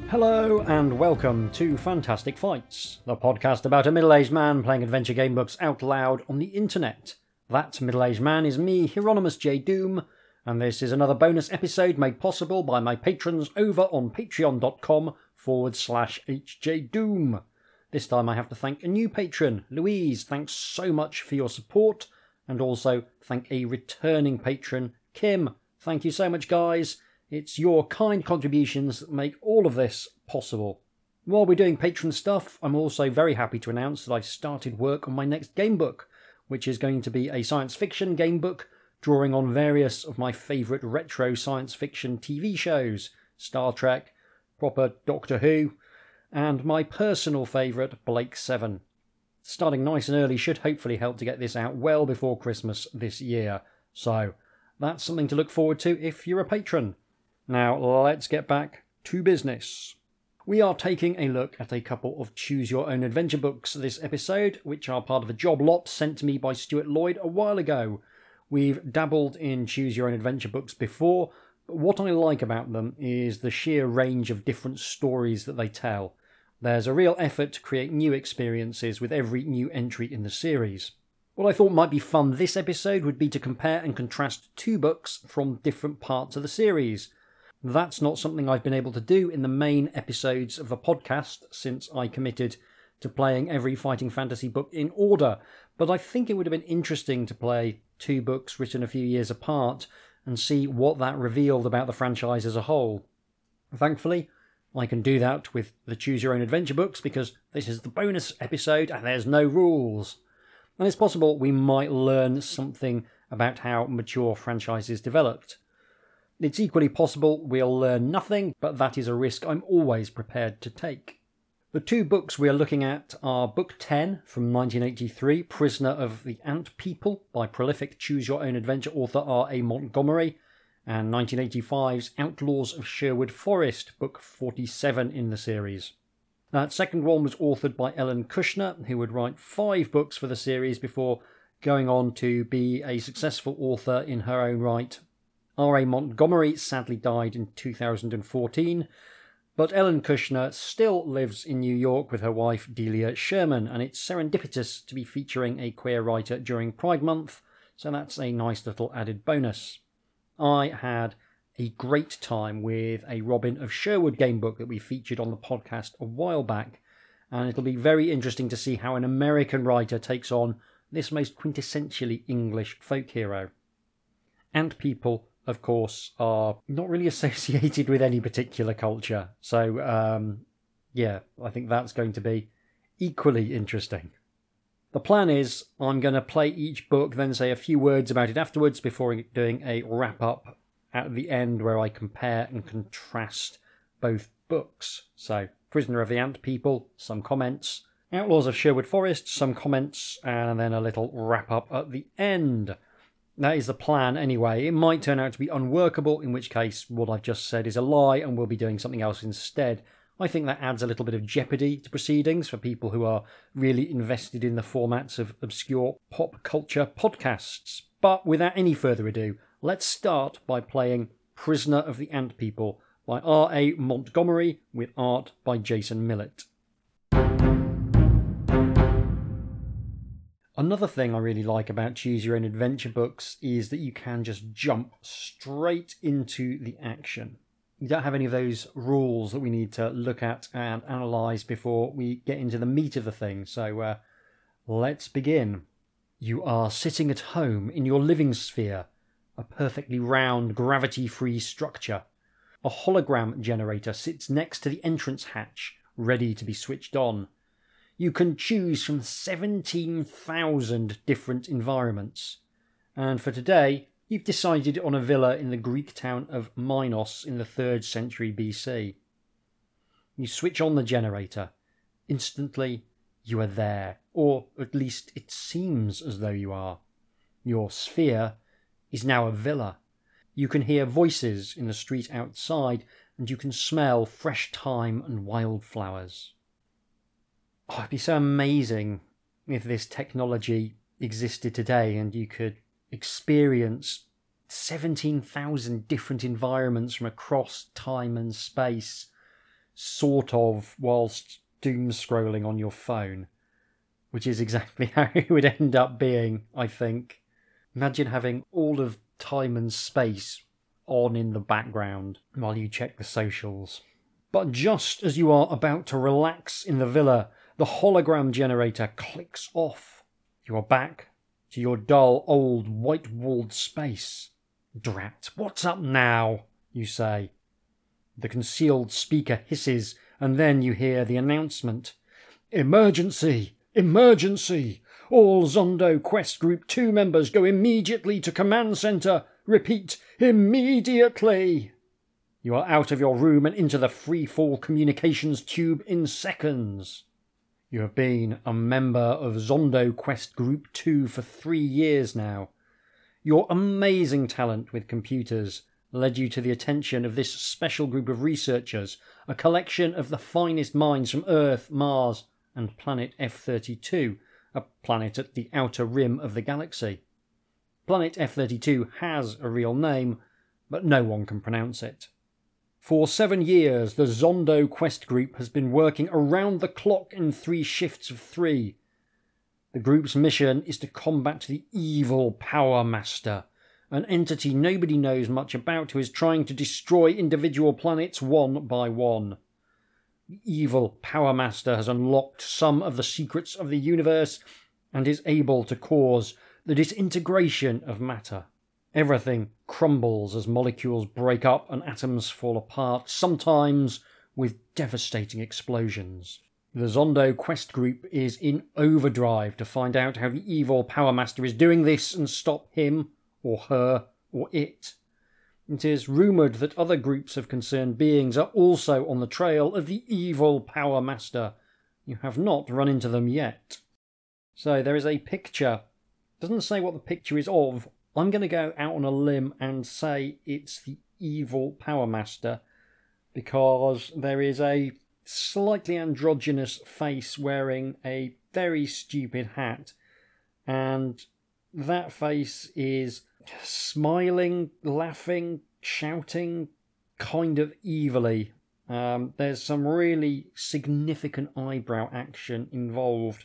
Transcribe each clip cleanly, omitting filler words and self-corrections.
Hello and welcome to Fantastic Fights, the podcast about a middle-aged man playing adventure game books out loud on the internet. That middle-aged man is me, Hieronymus J. Doom, and this is another bonus episode made possible by my patrons over on patreon.com/HJDoom. This time I have to thank a new patron, Louise. Thanks so much for your support, and also thank a returning patron, Kim. Thank you so much, guys. It's your kind contributions that make all of this possible. While we're doing patron stuff, I'm also very happy to announce that I've started work on my next gamebook, which is going to be a science fiction gamebook drawing on various of my favourite retro science fiction TV shows, Star Trek, proper Doctor Who, and my personal favourite, Blake Seven. Starting nice and early should hopefully help to get this out well before Christmas this year, so that's something to look forward to if you're a patron. Now, let's get back to business. We are taking a look at a couple of Choose Your Own Adventure books this episode, which are part of a job lot sent to me by Stuart Lloyd a while ago. We've dabbled in Choose Your Own Adventure books before, but what I like about them is the sheer range of different stories that they tell. There's a real effort to create new experiences with every new entry in the series. What I thought might be fun this episode would be to compare and contrast two books from different parts of the series. That's not something I've been able to do in the main episodes of the podcast since I committed to playing every fighting fantasy book in order, but I think it would have been interesting to play two books written a few years apart and see what that revealed about the franchise as a whole. Thankfully, I can do that with the Choose Your Own Adventure books because this is the bonus episode and there's no rules. And it's possible we might learn something about how mature franchises developed. It's equally possible we'll learn nothing, but that is a risk I'm always prepared to take. The two books we are looking at are Book 10 from 1983, Prisoner of the Ant People by prolific Choose Your Own Adventure author R.A. Montgomery, and 1985's Outlaws of Sherwood Forest, Book 47 in the series. That second one was authored by Ellen Kushner, who would write 5 books for the series before going on to be a successful author in her own right. R.A. Montgomery sadly died in 2014, but Ellen Kushner still lives in New York with her wife Delia Sherman, and it's serendipitous to be featuring a queer writer during Pride Month, so that's a nice little added bonus. I had a great time with a Robin of Sherwood gamebook that we featured on the podcast a while back, and it'll be very interesting to see how an American writer takes on this most quintessentially English folk hero. Ant People, of course, are not really associated with any particular culture. So, I think that's going to be equally interesting. The plan is I'm going to play each book, then say a few words about it afterwards before doing a wrap-up at the end where I compare and contrast both books. So, Prisoner of the Ant People, some comments. Outlaws of Sherwood Forest, some comments, and then a little wrap-up at the end. That is the plan anyway. It might turn out to be unworkable, in which case what I've just said is a lie and we'll be doing something else instead. I think that adds a little bit of jeopardy to proceedings for people who are really invested in the formats of obscure pop culture podcasts. But without any further ado, let's start by playing Prisoner of the Ant People by R.A. Montgomery with art by Jason Millett. Another thing I really like about Choose Your Own Adventure books is that you can just jump straight into the action. You don't have any of those rules that we need to look at and analyse before we get into the meat of the thing. So let's begin. You are sitting at home in your living sphere, a perfectly round, gravity-free structure. A hologram generator sits next to the entrance hatch, ready to be switched on. You can choose from 17,000 different environments. And for today, you've decided on a villa in the Greek town of Minos in the 3rd century BC. You switch on the generator. Instantly, you are there, or at least it seems as though you are. Your sphere is now a villa. You can hear voices in the street outside, and you can smell fresh thyme and wildflowers. Oh, it'd be so amazing if this technology existed today and you could experience 17,000 different environments from across time and space. sort of, whilst doom scrolling on your phone, which is exactly how it would end up being, I think. Imagine having all of time and space on in the background while you check the socials. But just as you are about to relax in the villa, the hologram generator clicks off. You are back to your dull, old, white-walled space. Drat, what's up now? You say. The concealed speaker hisses, and then you hear the announcement. Emergency! Emergency! All Zondo Quest Group 2 members go immediately to Command Center. Repeat, immediately! You are out of your room and into the free-fall communications tube in seconds. You have been a member of Zondo Quest Group 2 for 3 years now. Your amazing talent with computers led you to the attention of this special group of researchers, a collection of the finest minds from Earth, Mars, and planet F-32, a planet at the outer rim of the galaxy. Planet F-32 has a real name, but no one can pronounce it. For 7 years, the Zondo Quest Group has been working around the clock in 3 shifts of 3. The group's mission is to combat the evil Power Master, an entity nobody knows much about who is trying to destroy individual planets one by one. The evil Power Master has unlocked some of the secrets of the universe and is able to cause the disintegration of matter. Everything crumbles as molecules break up and atoms fall apart, sometimes with devastating explosions. The Zondo Quest Group is in overdrive to find out how the evil Power Master is doing this and stop him, or her, or it. It is rumoured that other groups of concerned beings are also on the trail of the evil Power Master. You have not run into them yet. So there is a picture. Doesn't say what the picture is of. I'm going to go out on a limb and say it's the evil Power Master, because there is a slightly androgynous face wearing a very stupid hat, and that face is smiling, laughing, shouting, kind of evilly. There's some really significant eyebrow action involved,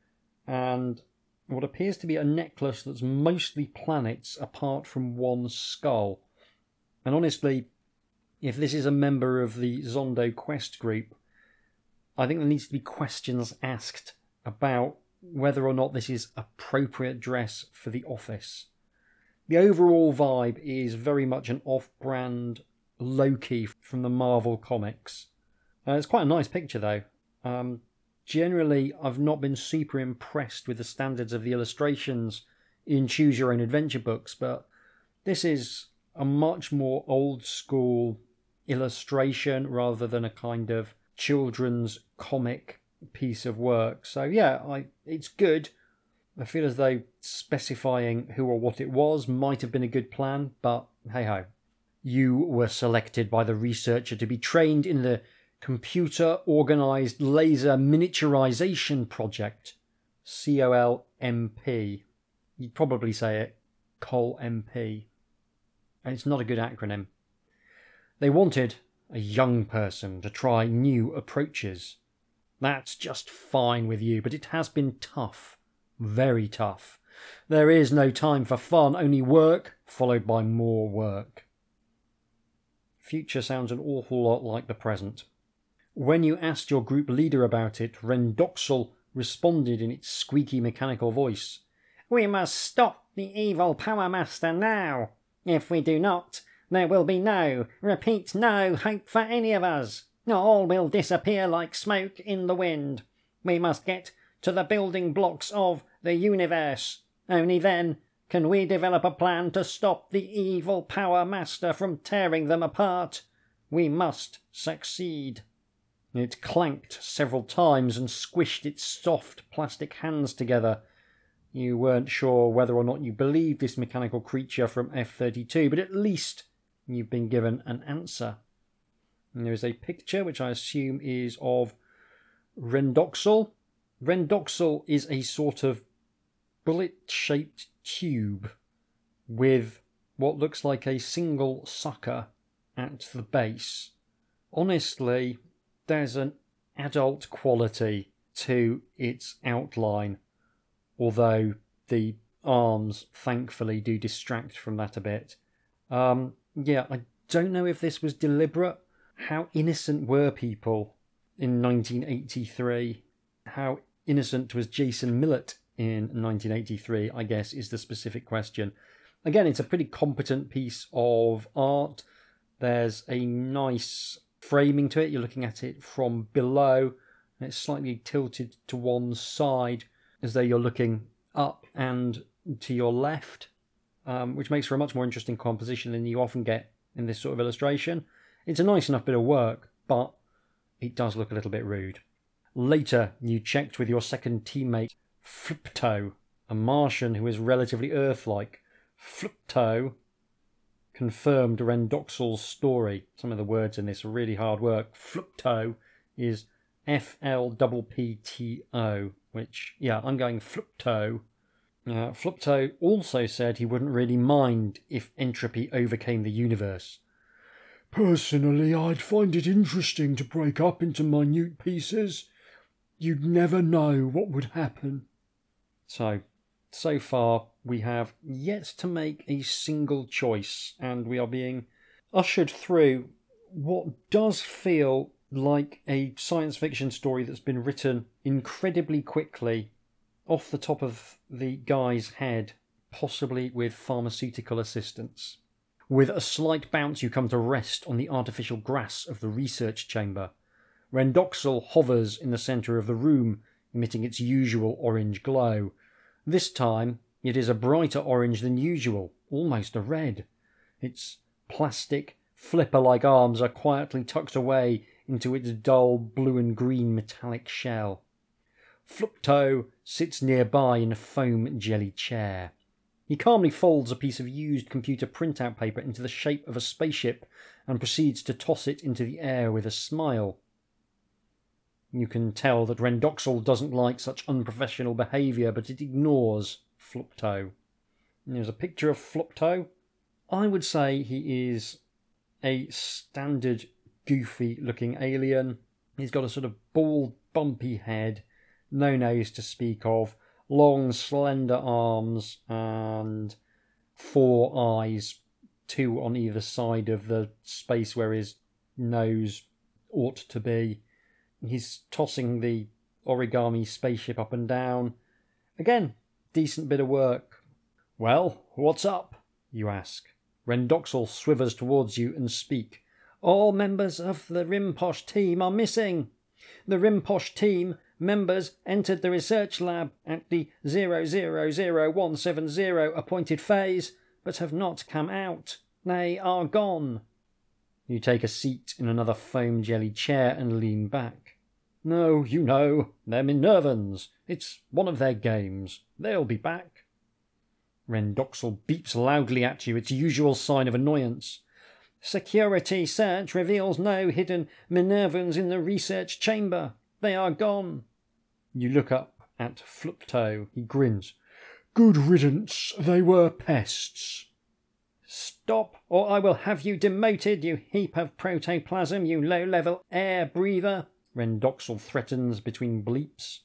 and what appears to be a necklace that's mostly planets apart from one skull. And honestly, if this is a member of the Zondo Quest Group, I think there needs to be questions asked about whether or not this is appropriate dress for the office. The overall vibe is very much an off-brand Loki from the Marvel comics. It's quite a nice picture though. Generally, I've not been super impressed with the standards of the illustrations in Choose Your Own Adventure books, but this is a much more old-school illustration rather than a kind of children's comic piece of work. So yeah, it's good. I feel as though specifying who or what it was might have been a good plan, but hey-ho. You were selected by the researcher to be trained in the Computer Organised Laser Miniaturization Project, COLMP. You'd probably say it, COLMP. And it's not a good acronym. They wanted a young person to try new approaches. That's just fine with you, but it has been tough. Very tough. There is no time for fun, only work, followed by more work. Future sounds an awful lot like the present. When you asked your group leader about it, Rendoxal responded in its squeaky mechanical voice. "We must stop the evil Power Master now. If we do not, there will be no, repeat, no hope for any of us. All will disappear like smoke in the wind. We must get to the building blocks of the universe. Only then can we develop a plan to stop the evil Power Master from tearing them apart. We must succeed." It clanked several times and squished its soft plastic hands together. You weren't sure whether or not you believed this mechanical creature from F-32, but at least you've been given an answer. And there is a picture which I assume is of Rendoxal. Rendoxal is a sort of bullet-shaped tube with what looks like a single sucker at the base. Honestly, there's an adult quality to its outline, although the arms thankfully do distract from that a bit. Yeah, I don't know if this was deliberate. How innocent were people in 1983? How innocent was Jason Millett in 1983, I guess, is the specific question. Again, it's a pretty competent piece of art. There's a nice framing to it. You're looking at it from below, and it's slightly tilted to one side, as though you're looking up and to your left, which makes for a much more interesting composition than you often get in this sort of illustration. It's a nice enough bit of work, but it does look a little bit rude. Later, you checked with your second teammate, Flipto, a Martian who is relatively Earth-like. Flipto confirmed Rendoxal's story. Some of the words in this are really hard work. Flipto is Flppto, which, yeah, I'm going Flipto. Flipto also said he wouldn't really mind if entropy overcame the universe. Personally, I'd find it interesting to break up into minute pieces. You'd never know what would happen. So far, we have yet to make a single choice, and we are being ushered through what does feel like a science fiction story that's been written incredibly quickly, off the top of the guy's head, possibly with pharmaceutical assistance. With a slight bounce, you come to rest on the artificial grass of the research chamber. Rendoxal hovers in the centre of the room, emitting its usual orange glow. This time, it is a brighter orange than usual, almost a red. Its plastic, flipper-like arms are quietly tucked away into its dull blue and green metallic shell. Flipto sits nearby in a foam jelly chair. He calmly folds a piece of used computer printout paper into the shape of a spaceship and proceeds to toss it into the air with a smile. You can tell that Rendoxal doesn't like such unprofessional behaviour, but it ignores Flipto. There's a picture of Flipto. I would say he is a standard, goofy-looking alien. He's got a sort of bald, bumpy head, no nose to speak of, long, slender arms, and 4 eyes, 2 on either side of the space where his nose ought to be. He's tossing the origami spaceship up and down. Again, decent bit of work. Well, what's up? You ask. Rendoxal swivels towards you and speak. All members of the Rimposh team are missing. The Rimposh team members entered the research lab at the 000170 appointed phase, but have not come out. They are gone. You take a seat in another foam jelly chair and lean back. No, you know, they're Minervans. It's one of their games. They'll be back. Rendoxal beeps loudly at you, its usual sign of annoyance. Security search reveals no hidden Minervans in the research chamber. They are gone. You look up at Flipto. He grins. Good riddance. They were pests. Stop, or I will have you demoted, you heap of protoplasm, you low-level air breather, Rendoxal threatens between bleeps.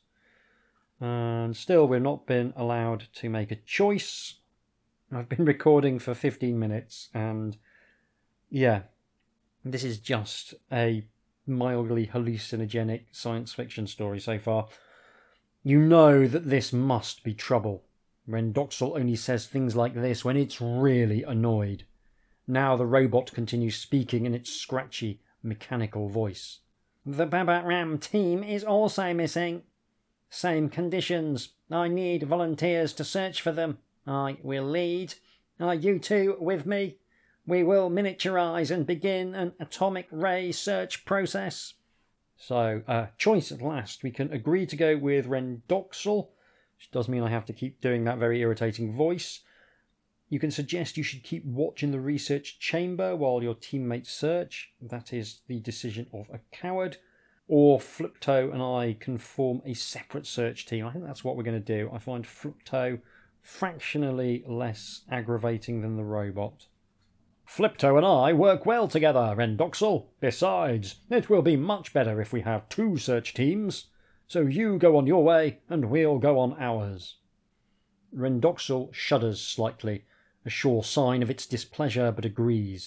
And still, we've not been allowed to make a choice. I've been recording for 15 minutes, and yeah, this is just a mildly hallucinogenic science fiction story so far. You know that this must be trouble. Rendoxal only says things like this when it's really annoyed. Now the robot continues speaking in its scratchy, mechanical voice. The Babaram team is also missing. Same conditions. I need volunteers to search for them. I will lead. Are you two with me? We will miniaturize and begin an atomic ray search process. So, choice at last. We can agree to go with Rendoxal, which does mean I have to keep doing that very irritating voice. You can suggest you should keep watch in the research chamber while your teammates search. That is the decision of a coward. Or Flipto and I can form a separate search team. I think that's what we're going to do. I find Flipto fractionally less aggravating than the robot. Flipto and I work well together, Rendoxel. Besides, it will be much better if we have 2 search teams. So you go on your way, and we'll go on ours. Rendoxel shudders slightly, a sure sign of its displeasure, but agrees.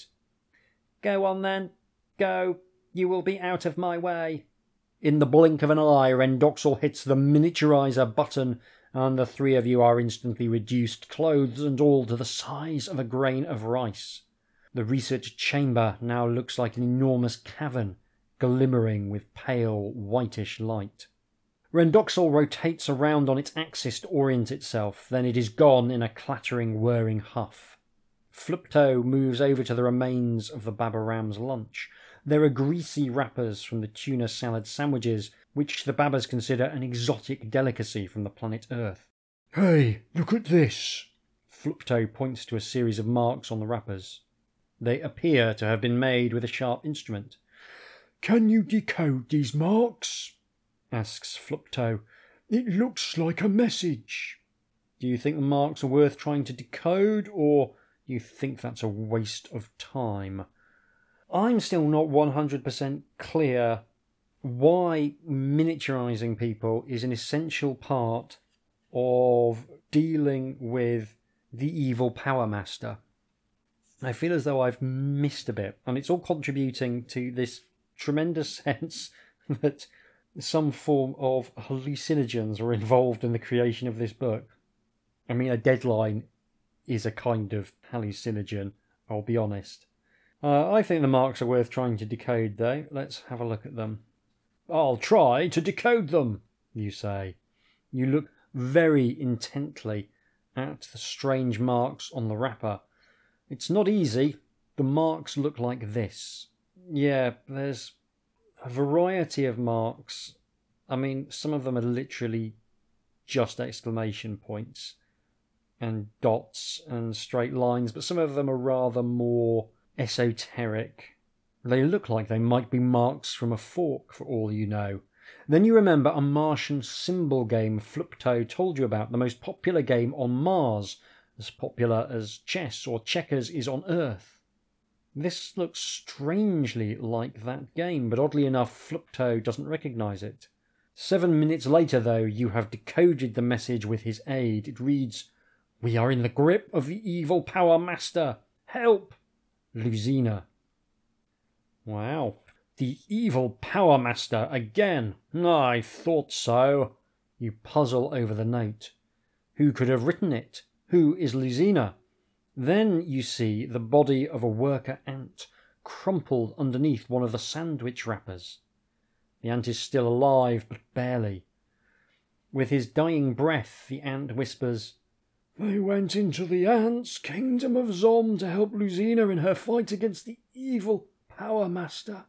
Go on then. Go. You will be out of my way. In the blink of an eye, Rendoxel hits the miniaturizer button, and the 3 of you are instantly reduced, clothes and all, to the size of a grain of rice. The research chamber now looks like an enormous cavern, glimmering with pale, whitish light. Rendoxel rotates around on its axis to orient itself, then it is gone in a clattering, whirring huff. Flipto moves over to the remains of the Babaram's lunch. There are greasy wrappers from the tuna salad sandwiches, which the Babas consider an exotic delicacy from the planet Earth. Hey, look at this! Flipto points to a series of marks on the wrappers. They appear to have been made with a sharp instrument. Can you decode these marks? Asks Flipto. It looks like a message. Do you think the marks are worth trying to decode, or do you think that's a waste of time? I'm still not 100% clear why miniaturizing people is an essential part of dealing with the evil Power Master. I feel as though I've missed a bit, and it's all contributing to this tremendous sense that some form of hallucinogens were involved in the creation of this book. I mean, a deadline is a kind of hallucinogen, I'll be honest. I think the marks are worth trying to decode, though. Let's have a look at them. I'll try to decode them, you say. You look very intently at the strange marks on the wrapper. It's not easy. The marks look like this. Yeah, there's a variety of marks. I mean, some of them are literally just exclamation points and dots and straight lines, but some of them are rather more esoteric. They look like they might be marks from a fork, for all you know. Then you remember a Martian symbol game Flipto told you about, the most popular game on Mars, as popular as chess or checkers is on Earth. This looks strangely like that game, but oddly enough, Flipto doesn't recognise it. 7 minutes later, though, you have decoded the message with his aid. It reads, "We are in the grip of the evil Power Master. Help! Luzina." Wow. The evil Power Master again. I thought so. You puzzle over the note. Who could have written it? Who is Luzina? Then you see the body of a worker ant crumpled underneath one of the sandwich wrappers. The ant is still alive, but barely. With his dying breath, the ant whispers, "They went into the ants' kingdom of Zom to help Luzina in her fight against the evil Power Master.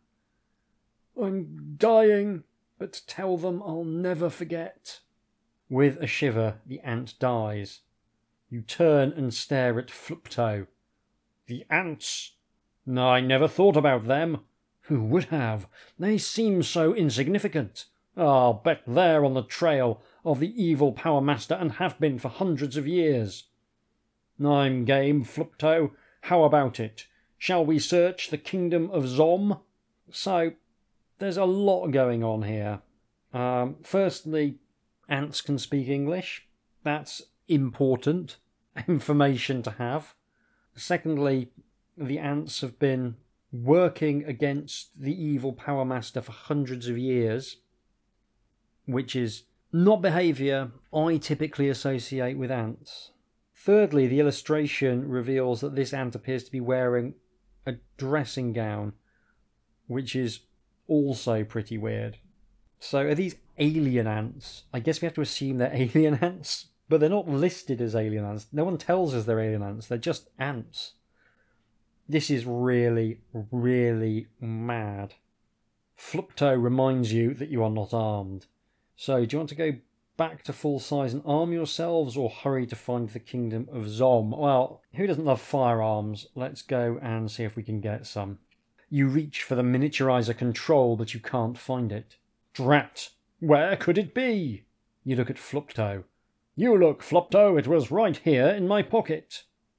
I'm dying, but tell them I'll never forget." With a shiver, the ant dies. You turn and stare at Flipto. The ants? No, I never thought about them. Who would have? They seem so insignificant. I'll bet they're on the trail of the evil Power Master and have been for hundreds of years. I'm game, Flipto. How about it? Shall we search the kingdom of Zom? So, there's a lot going on here. Firstly, ants can speak English. That's important information to have. Secondly, the ants have been working against the evil Power Master for hundreds of years, which is not behaviour I typically associate with ants. Thirdly, the illustration reveals that this ant appears to be wearing a dressing gown, which is also pretty weird. So are these alien ants? I guess we have to assume they're alien ants, but they're not listed as alien ants. No one tells us they're alien ants. They're just ants. This is really, really mad. Flipto reminds you that you are not armed. So, do you want to go back to full size and arm yourselves, or hurry to find the kingdom of Zom? Well, who doesn't love firearms? Let's go and see if we can get some. You reach for the miniaturizer control, but you can't find it. Drat! Where could it be? You look at Flipto. You look, Flipto, it was right here in my pocket.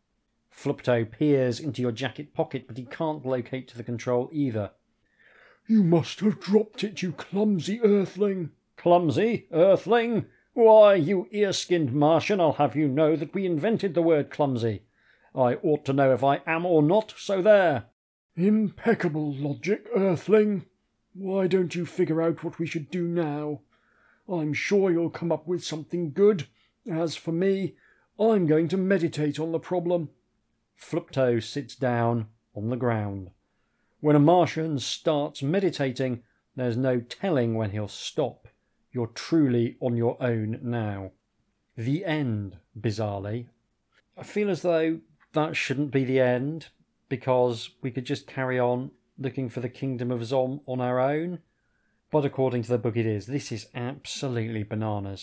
Flupto peers into your jacket pocket, but he can't locate the control either. You must have dropped it, you clumsy earthling. Clumsy? Earthling? Why, you ear-skinned Martian, I'll have you know that we invented the word clumsy. I ought to know if I am or not, so there. Impeccable logic, earthling. Why don't you figure out what we should do now? I'm sure you'll come up with something good. As for me, I'm going to meditate on the problem. Flupto sits down on the ground. When a Martian starts meditating, there's no telling when he'll stop. You're truly on your own now. The end, bizarrely. I feel as though that shouldn't be the end, because we could just carry on looking for the Kingdom of Zom on our own. But according to the book it is. This is absolutely bananas.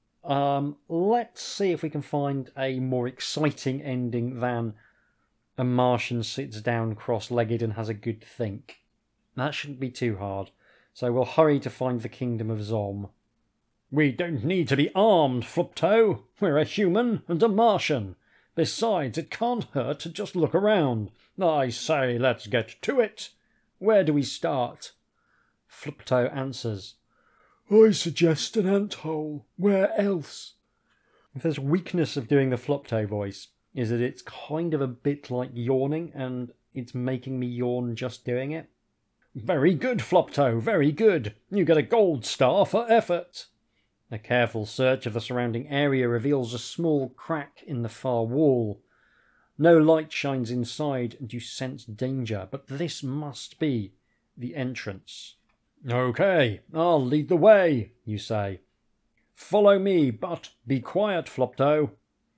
Let's see if we can find a more exciting ending than a Martian sits down cross-legged and has a good think. That shouldn't be too hard. So we'll hurry to find the Kingdom of Zom. We don't need to be armed, Flupto. We're a human and a Martian. Besides, it can't hurt to just look around. I say, let's get to it. Where do we start? Flupto answers. I suggest an ant-hole. Where else? If there's weakness of doing the Flupto voice, is that it's kind of a bit like yawning, and it's making me yawn just doing it. Very good, Flupto, very good. You get a gold star for effort. A careful search of the surrounding area reveals a small crack in the far wall. No light shines inside, and you sense danger, but this must be the entrance. Okay, I'll lead the way, you say. Follow me, but be quiet, Flupto.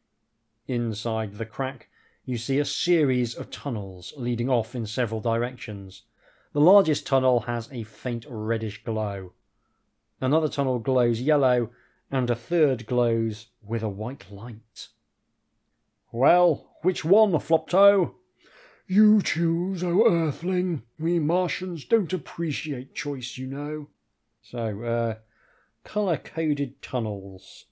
Inside the crack, you see a series of tunnels leading off in several directions. The largest tunnel has a faint reddish glow. Another tunnel glows yellow, and a third glows with a white light. Well, which one, Flupto? You choose, O earthling. We Martians don't appreciate choice, you know. So, colour-coded tunnels.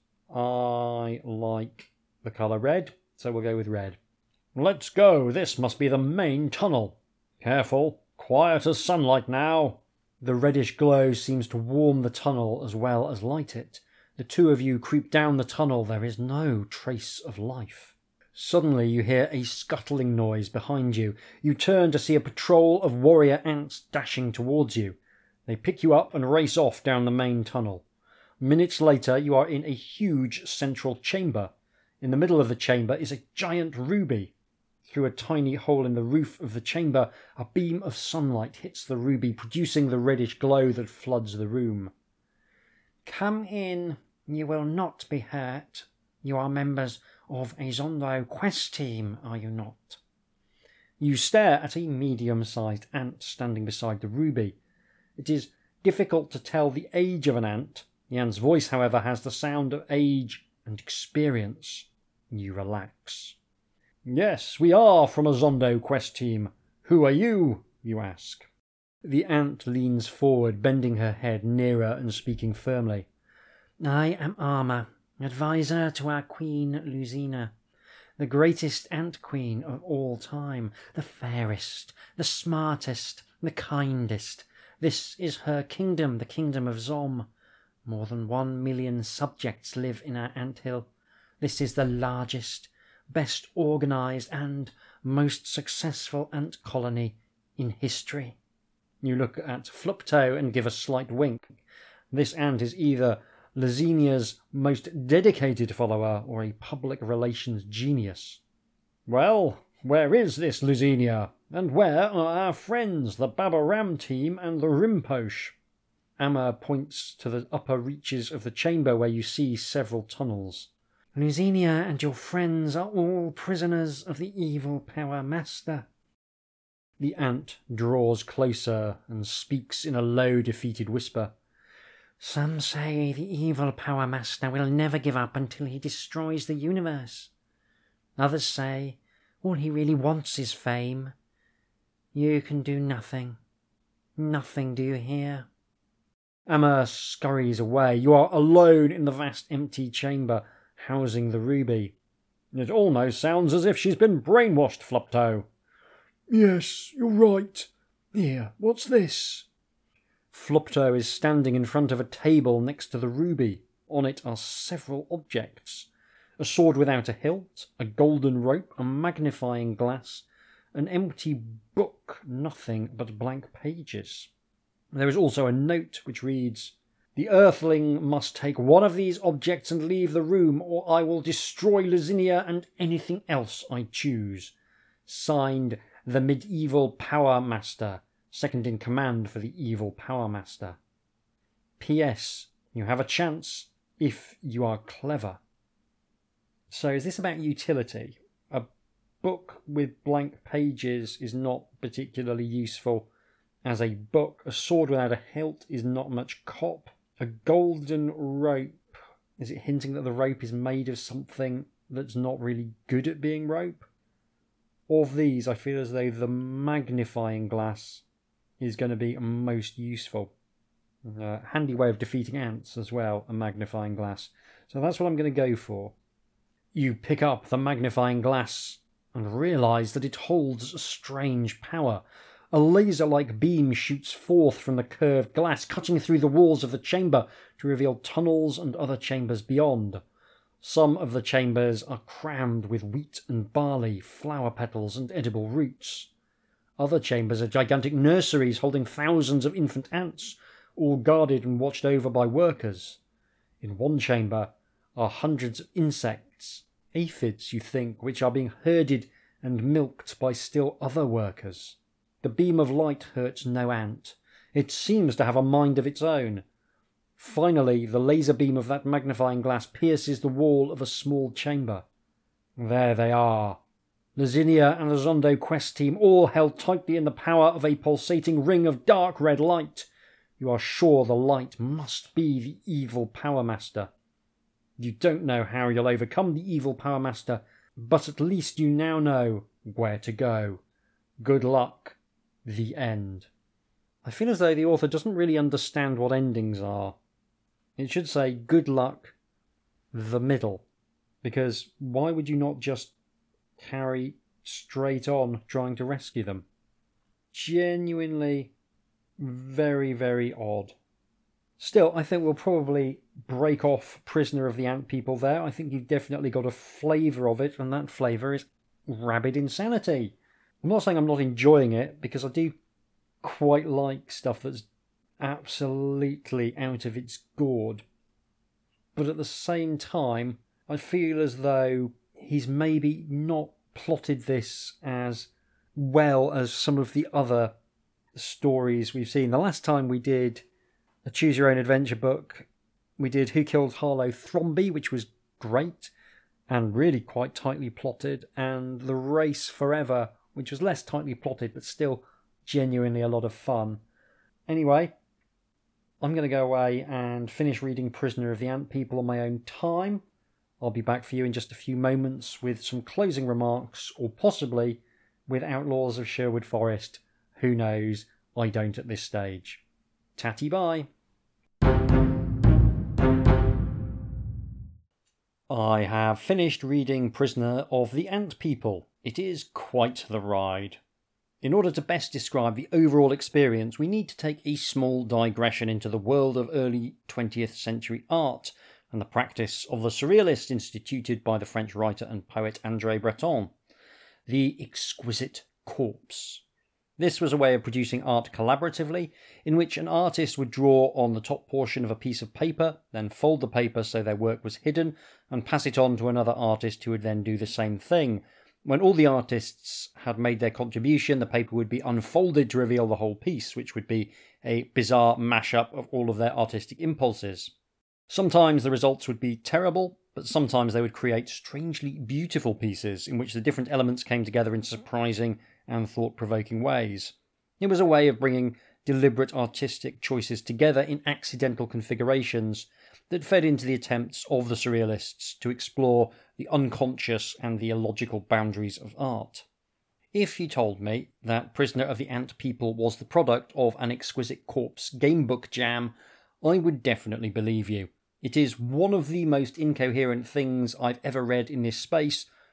I like the colour red, so we'll go with red. Let's go. This must be the main tunnel. Careful. Quiet as sunlight now. The reddish glow seems to warm the tunnel as well as light it. The two of you creep down the tunnel. There is no trace of life. Suddenly you hear a scuttling noise behind you. You turn to see a patrol of warrior ants dashing towards you. They pick you up and race off down the main tunnel. Minutes later you are in a huge central chamber. In the middle of the chamber is a giant ruby. Through a tiny hole in the roof of the chamber, a beam of sunlight hits the ruby, producing the reddish glow that floods the room. Come in. You will not be hurt. You are members of a Zondo quest team, are you not? You stare at a medium-sized ant standing beside the ruby. It is difficult to tell the age of an ant. The ant's voice, however, has the sound of age and experience. You relax. Yes, we are from a Zondo quest team. Who are you? You ask. The ant leans forward, bending her head nearer and speaking firmly. I am Arma, advisor to our queen Luzina, the greatest ant queen of all time, the fairest, the smartest, the kindest. This is her kingdom, the kingdom of Zom. More than 1 million subjects live in our anthill. This is the largest, best organised and most successful ant colony in history. You look at Flupto and give a slight wink. This ant is either Luzinia's most dedicated follower or a public relations genius. Well, where is this Luzinia? And where are our friends, the Babaram team and the Rimpoche? Amma points to the upper reaches of the chamber where you see several tunnels. Luzinia and your friends are all prisoners of the evil Power Master. The ant draws closer and speaks in a low, defeated whisper. Some say the evil Power Master will never give up until he destroys the universe. Others say all he really wants is fame. You can do nothing. Nothing, do you hear? Amma scurries away. You are alone in the vast empty chamber housing the ruby. It almost sounds as if she's been brainwashed, Flupto. Yes, you're right. Here, what's this? Flupto is standing in front of a table next to the ruby. On it are several objects. A sword without a hilt, a golden rope, a magnifying glass, an empty book, nothing but blank pages. There is also a note which reads, "The Earthling must take one of these objects and leave the room, or I will destroy Lasinia and anything else I choose. Signed, the Medieval Power Master, second in command for the Evil Power Master. P.S. You have a chance if you are clever." So is this about utility? A book with blank pages is not particularly useful as a book. A sword without a hilt is not much cop. A golden rope. Is it hinting that the rope is made of something that's not really good at being rope? Of these, I feel as though the magnifying glass is going to be most useful. Handy way of defeating ants as well, a magnifying glass. So that's what I'm going to go for. You pick up the magnifying glass and realise that it holds a strange power. A laser-like beam shoots forth from the curved glass, cutting through the walls of the chamber to reveal tunnels and other chambers beyond. Some of the chambers are crammed with wheat and barley, flower petals and edible roots. Other chambers are gigantic nurseries holding thousands of infant ants, all guarded and watched over by workers. In one chamber are hundreds of insects, aphids you think, which are being herded and milked by still other workers. The beam of light hurts no ant. It seems to have a mind of its own. Finally, the laser beam of that magnifying glass pierces the wall of a small chamber. There they are. Lasinia and the Zondo quest team, all held tightly in the power of a pulsating ring of dark red light. You are sure the light must be the Evil Power Master. You don't know how you'll overcome the Evil Power Master, but at least you now know where to go. Good luck. The end. I feel as though the author doesn't really understand what endings are. It should say, good luck, the middle. Because why would you not just carry straight on trying to rescue them? Genuinely very, very odd. Still, I think we'll probably break off Prisoner of the Ant People there. I think you've definitely got a flavour of it, and that flavour is rabid insanity. I'm not saying I'm not enjoying it, because I do quite like stuff that's absolutely out of its gourd. But at the same time, I feel as though he's maybe not plotted this as well as some of the other stories we've seen. The last time we did a Choose Your Own Adventure book, we did Who Killed Harlow Thromby, which was great and really quite tightly plotted, and The Race Forever, which was less tightly plotted but still genuinely a lot of fun. Anyway, I'm going to go away and finish reading Prisoner of the Ant People on my own time. I'll be back for you in just a few moments with some closing remarks, or possibly with Outlaws of Sherwood Forest. Who knows? I don't at this stage. Tatty bye. I have finished reading Prisoner of the Ant People. It is quite the ride. In order to best describe the overall experience, we need to take a small digression into the world of early 20th century art and the practice of the Surrealists instituted by the French writer and poet André Breton. The exquisite corpse. This was a way of producing art collaboratively, in which an artist would draw on the top portion of a piece of paper, then fold the paper so their work was hidden, and pass it on to another artist who would then do the same thing. When all the artists had made their contribution, the paper would be unfolded to reveal the whole piece, which would be a bizarre mashup of all of their artistic impulses. Sometimes the results would be terrible, but sometimes they would create strangely beautiful pieces in which the different elements came together in surprising and thought-provoking ways. It was a way of bringing deliberate artistic choices together in accidental configurations that fed into the attempts of the Surrealists to explore the unconscious and the illogical boundaries of art. If you told me that Prisoner of the Ant People was the product of an exquisite corpse gamebook jam, I would definitely believe you. It is one of the most incoherent things I've ever read in this space,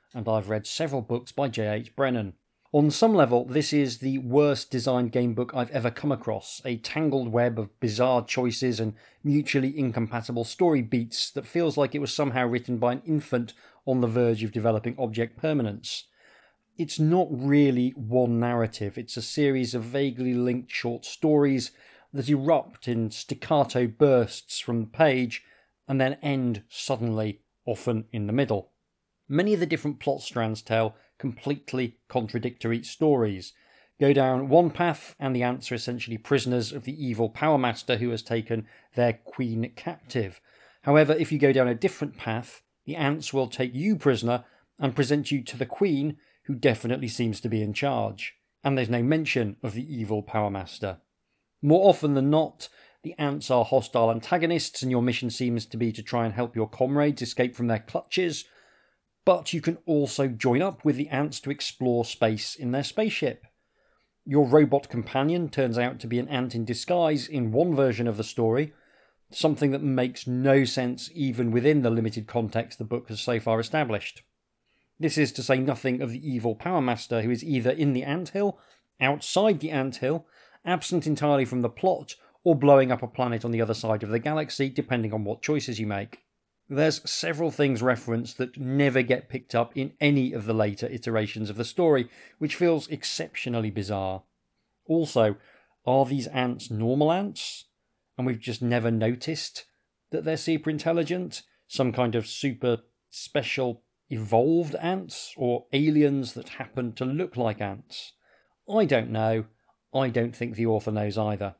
and I've read several books by J.H. Brennan. On some level, this is the worst designed gamebook I've ever come across, a tangled web of bizarre choices and mutually incompatible story beats that feels like it was somehow written by an infant on the verge of developing object permanence. It's not really one narrative, it's a series of vaguely linked short stories that erupt in staccato bursts from the page and then end suddenly, often in the middle. Many of the different plot strands tell completely contradictory stories. Go down one path and the ants are essentially prisoners of the evil Power Master who has taken their queen captive. However, if you go down a different path, the ants will take you prisoner and present you to the queen, who definitely seems to be in charge. And there's no mention of the evil Power Master. More often than not, the ants are hostile antagonists and your mission seems to be to try and help your comrades escape from their clutches, but you can also join up with the ants to explore space in their spaceship. Your robot companion turns out to be an ant in disguise in one version of the story, something that makes no sense even within the limited context the book has so far established. This is to say nothing of the evil Power Master, who is either in the anthill, outside the anthill, absent entirely from the plot, or blowing up a planet on the other side of the galaxy, depending on what choices you make. There's several things referenced that never get picked up in any of the later iterations of the story, which feels exceptionally bizarre. Also, are these ants normal ants? And we've just never noticed that they're super intelligent? Some kind of super special evolved ants? Or aliens that happen to look like ants? I don't know. I don't think the author knows either.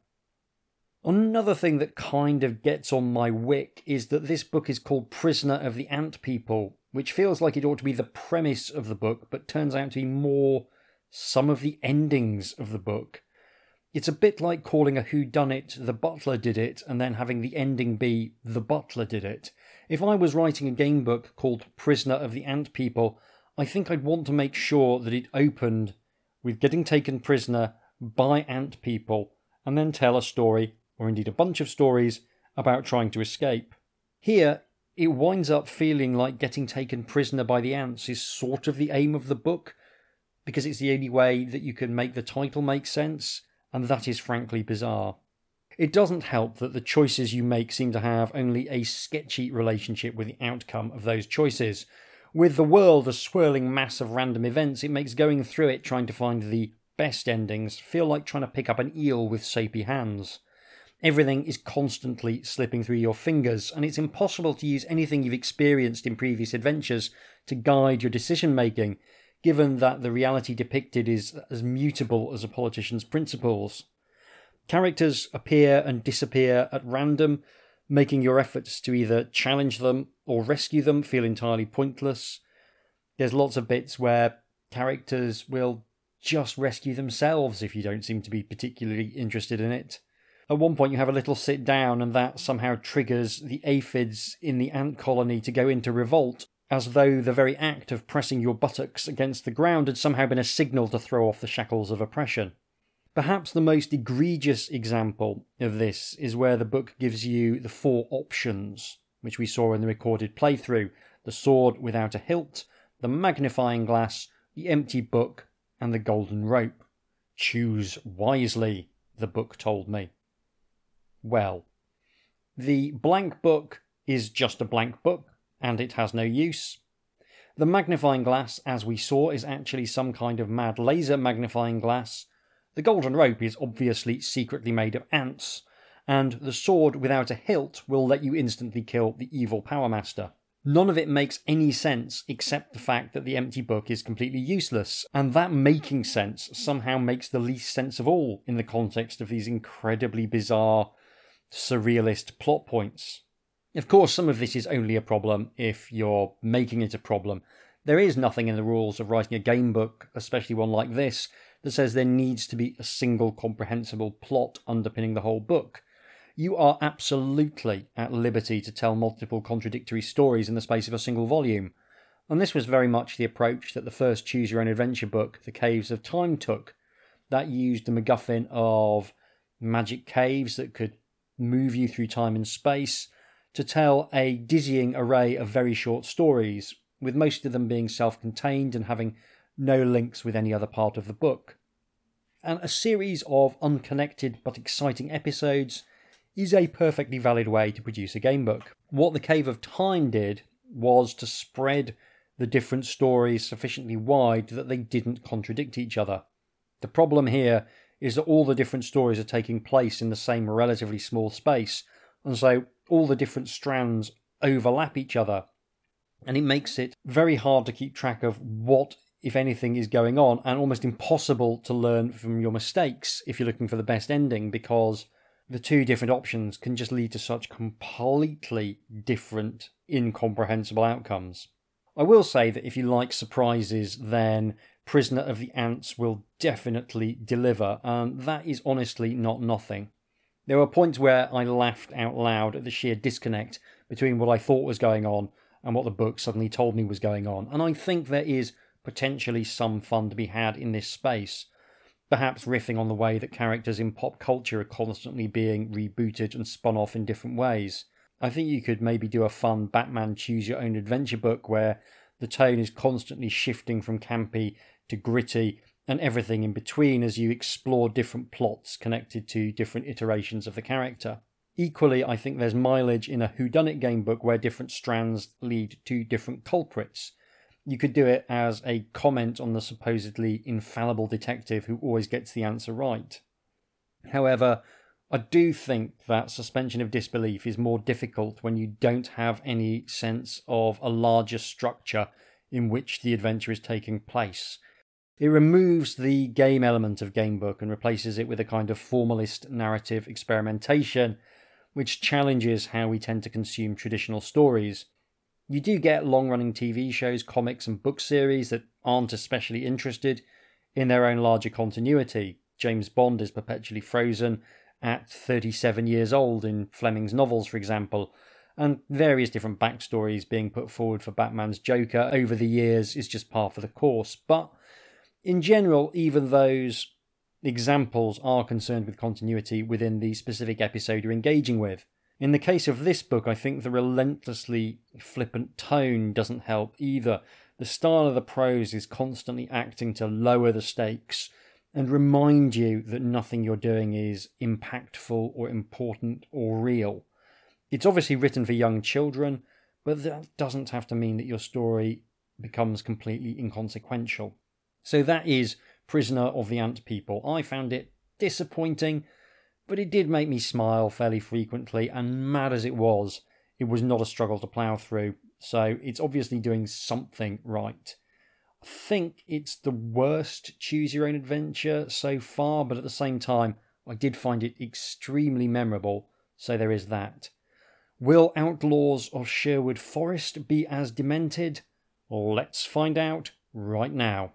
Another thing that kind of gets on my wick is that this book is called Prisoner of the Ant People, which feels like it ought to be the premise of the book, but turns out to be more some of the endings of the book. It's a bit like calling a whodunit The Butler Did It, and then having the ending be The Butler Did It. If I was writing a game book called Prisoner of the Ant People, I think I'd want to make sure that it opened with getting taken prisoner by ant people, and then tell a story, or indeed a bunch of stories, about trying to escape. Here, it winds up feeling like getting taken prisoner by the ants is sort of the aim of the book, because it's the only way that you can make the title make sense, and that is frankly bizarre. It doesn't help that the choices you make seem to have only a sketchy relationship with the outcome of those choices. With the world a swirling mass of random events, it makes going through it trying to find the best endings feel like trying to pick up an eel with soapy hands. Everything is constantly slipping through your fingers, and it's impossible to use anything you've experienced in previous adventures to guide your decision making, given that the reality depicted is as mutable as a politician's principles. Characters appear and disappear at random, making your efforts to either challenge them or rescue them feel entirely pointless. There's lots of bits where characters will just rescue themselves if you don't seem to be particularly interested in it. At one point you have a little sit down and that somehow triggers the aphids in the ant colony to go into revolt, as though the very act of pressing your buttocks against the ground had somehow been a signal to throw off the shackles of oppression. Perhaps the most egregious example of this is where the book gives you the 4 options, which we saw in the recorded playthrough: the sword without a hilt, the magnifying glass, the empty book, and the golden rope. Choose wisely, the book told me. Well, the blank book is just a blank book, and it has no use. The magnifying glass, as we saw, is actually some kind of mad laser magnifying glass. The golden rope is obviously secretly made of ants, and the sword without a hilt will let you instantly kill the evil Power Master. None of it makes any sense except the fact that the empty book is completely useless, and that making sense somehow makes the least sense of all in the context of these incredibly bizarre, surrealist plot points. Of course, some of this is only a problem if you're making it a problem. There is nothing in the rules of writing a game book, especially one like this, that says there needs to be a single comprehensible plot underpinning the whole book. You are absolutely at liberty to tell multiple contradictory stories in the space of a single volume. And this was very much the approach that the first Choose Your Own Adventure book, The Caves of Time, took. That used the MacGuffin of magic caves that could move you through time and space to tell a dizzying array of very short stories, with most of them being self-contained and having no links with any other part of the book. And a series of unconnected but exciting episodes is a perfectly valid way to produce a gamebook. What The Cave of Time did was to spread the different stories sufficiently wide that they didn't contradict each other. The problem here is that all the different stories are taking place in the same relatively small space, and so all the different strands overlap each other, and it makes it very hard to keep track of what, if anything, is going on, and almost impossible to learn from your mistakes if you're looking for the best ending, because the two different options can just lead to such completely different, incomprehensible outcomes. I will say that if you like surprises, then Prisoner of the Ants will definitely deliver, and that is honestly not nothing. There were points where I laughed out loud at the sheer disconnect between what I thought was going on and what the book suddenly told me was going on, and I think there is potentially some fun to be had in this space, perhaps riffing on the way that characters in pop culture are constantly being rebooted and spun off in different ways. I think you could maybe do a fun Batman choose-your-own-adventure book where the tone is constantly shifting from campy to gritty and everything in between as you explore different plots connected to different iterations of the character. Equally, I think there's mileage in a whodunit game book where different strands lead to different culprits. You could do it as a comment on the supposedly infallible detective who always gets the answer right. However, I do think that suspension of disbelief is more difficult when you don't have any sense of a larger structure in which the adventure is taking place. It removes the game element of gamebook and replaces it with a kind of formalist narrative experimentation, which challenges how we tend to consume traditional stories. You do get long-running TV shows, comics and book series that aren't especially interested in their own larger continuity. James Bond is perpetually frozen at 37 years old in Fleming's novels, for example, and various different backstories being put forward for Batman's Joker over the years is just par for the course. But in general, even those examples are concerned with continuity within the specific episode you're engaging with. In the case of this book, I think the relentlessly flippant tone doesn't help either. The style of the prose is constantly acting to lower the stakes and remind you that nothing you're doing is impactful or important or real. It's obviously written for young children, but that doesn't have to mean that your story becomes completely inconsequential. So that is Prisoner of the Ant People. I found it disappointing, but it did make me smile fairly frequently, and mad as it was not a struggle to plough through, so it's obviously doing something right. I think it's the worst choose-your-own-adventure so far, but at the same time, I did find it extremely memorable, so there is that. Will Outlaws of Sherwood Forest be as demented? Let's find out right now.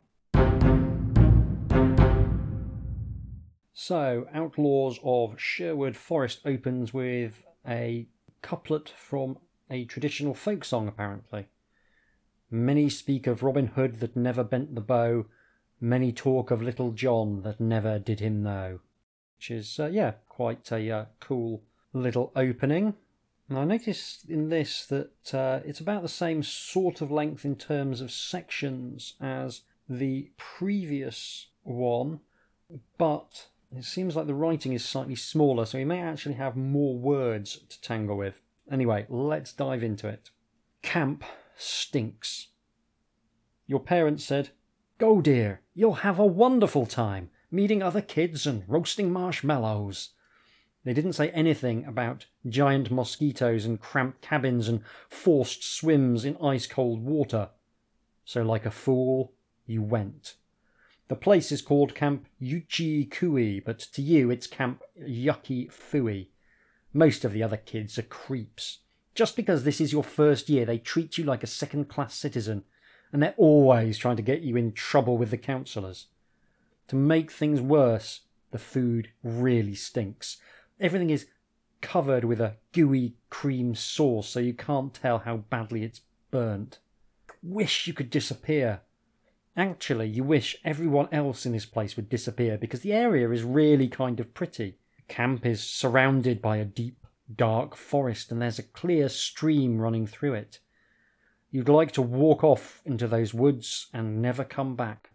So, Outlaws of Sherwood Forest opens with a couplet from a traditional folk song, apparently. Many speak of Robin Hood that never bent the bow, many talk of Little John that never did him know. Which is, quite a cool little opening. And I noticed in this that it's about the same sort of length in terms of sections as the previous one, but it seems like the writing is slightly smaller, so we may actually have more words to tangle with. Anyway, let's dive into it. Camp stinks. Your parents said, "Go, dear, you'll have a wonderful time, meeting other kids and roasting marshmallows." They didn't say anything about giant mosquitoes and cramped cabins and forced swims in ice-cold water. So like a fool, you went. The place is called Camp Yuchi Kui, but to you it's Camp Yucky Fooey. Most of the other kids are creeps. Just because this is your first year, they treat you like a second-class citizen, and they're always trying to get you in trouble with the counsellors. To make things worse, the food really stinks. Everything is covered with a gooey cream sauce, so you can't tell how badly it's burnt. Wish you could disappear. Actually, you wish everyone else in this place would disappear, because the area is really kind of pretty. Camp is surrounded by a deep, dark forest, and there's a clear stream running through it. You'd like to walk off into those woods and never come back.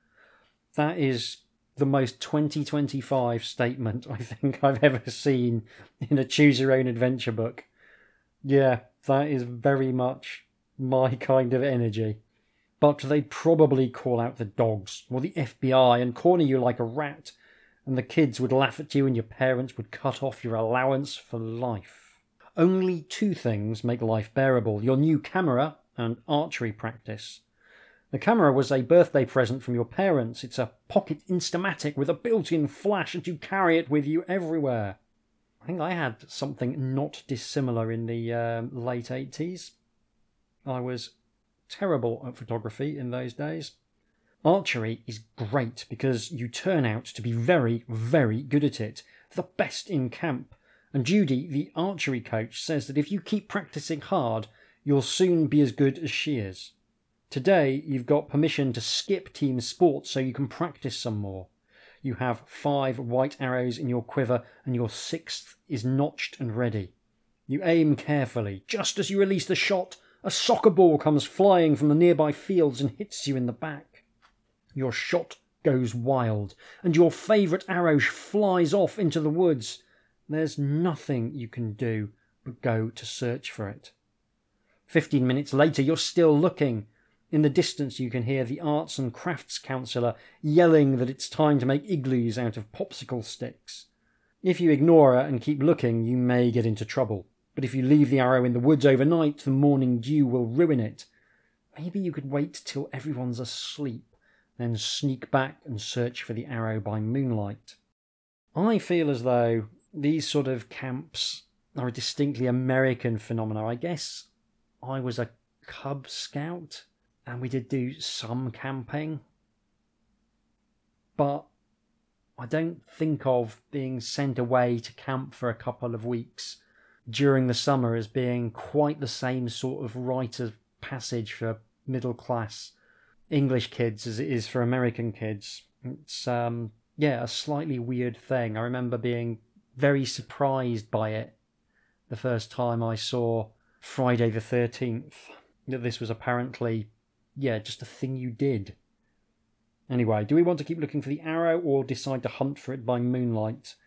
That is the most 2025 statement I think I've ever seen in a choose your own adventure book. Yeah, that is very much my kind of energy. But they'd probably call out the dogs or the FBI and corner you like a rat, and the kids would laugh at you and your parents would cut off your allowance for life. Only two things make life bearable: your new camera and archery practice. The camera was a birthday present from your parents. It's a pocket Instamatic with a built-in flash, and you carry it with you everywhere. I think I had something not dissimilar in the late 80s. I was terrible at photography in those days. Archery is great because you turn out to be very, very good at it. The best in camp. And Judy, the archery coach, says that if you keep practicing hard, you'll soon be as good as she is. Today, you've got permission to skip team sports so you can practice some more. You have 5 white arrows in your quiver and your 6th is notched and ready. You aim carefully. Just as you release the shot, a soccer ball comes flying from the nearby fields and hits you in the back. Your shot goes wild and your favourite arrow flies off into the woods. There's nothing you can do but go to search for it. 15 minutes later, you're still looking. In the distance you can hear the arts and crafts counsellor yelling that it's time to make igloos out of popsicle sticks. If you ignore her and keep looking, you may get into trouble. But if you leave the arrow in the woods overnight, the morning dew will ruin it. Maybe you could wait till everyone's asleep, then sneak back and search for the arrow by moonlight. I feel as though these sort of camps are a distinctly American phenomenon. I guess I was a Cub Scout, and we did do some camping. But I don't think of being sent away to camp for a couple of weeks during the summer as being quite the same sort of rite of passage for middle-class English kids as it is for American kids. It's, a slightly weird thing. I remember being very surprised by it the first time I saw Friday the 13th, that this was apparently, just a thing you did. Anyway, do we want to keep looking for the arrow or decide to hunt for it by moonlight?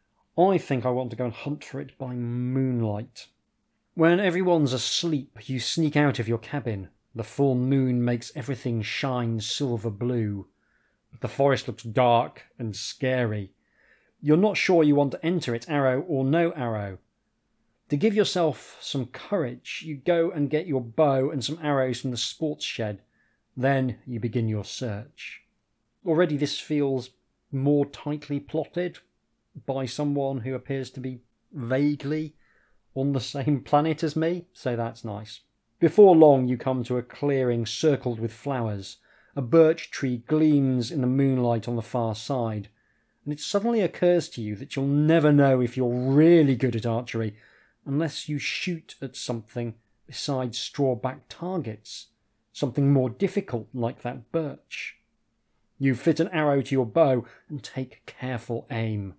I think I want to go and hunt for it by moonlight. When everyone's asleep, you sneak out of your cabin. The full moon makes everything shine silver blue. The forest looks dark and scary. You're not sure you want to enter it, arrow or no arrow. To give yourself some courage, you go and get your bow and some arrows from the sports shed. Then you begin your search. Already this feels more tightly plotted by someone who appears to be vaguely on the same planet as me, so that's nice. Before long you come to a clearing circled with flowers. A birch tree gleams in the moonlight on the far side, and it suddenly occurs to you that you'll never know if you're really good at archery unless you shoot at something besides straw-backed targets, something more difficult like that birch. You fit an arrow to your bow and take careful aim.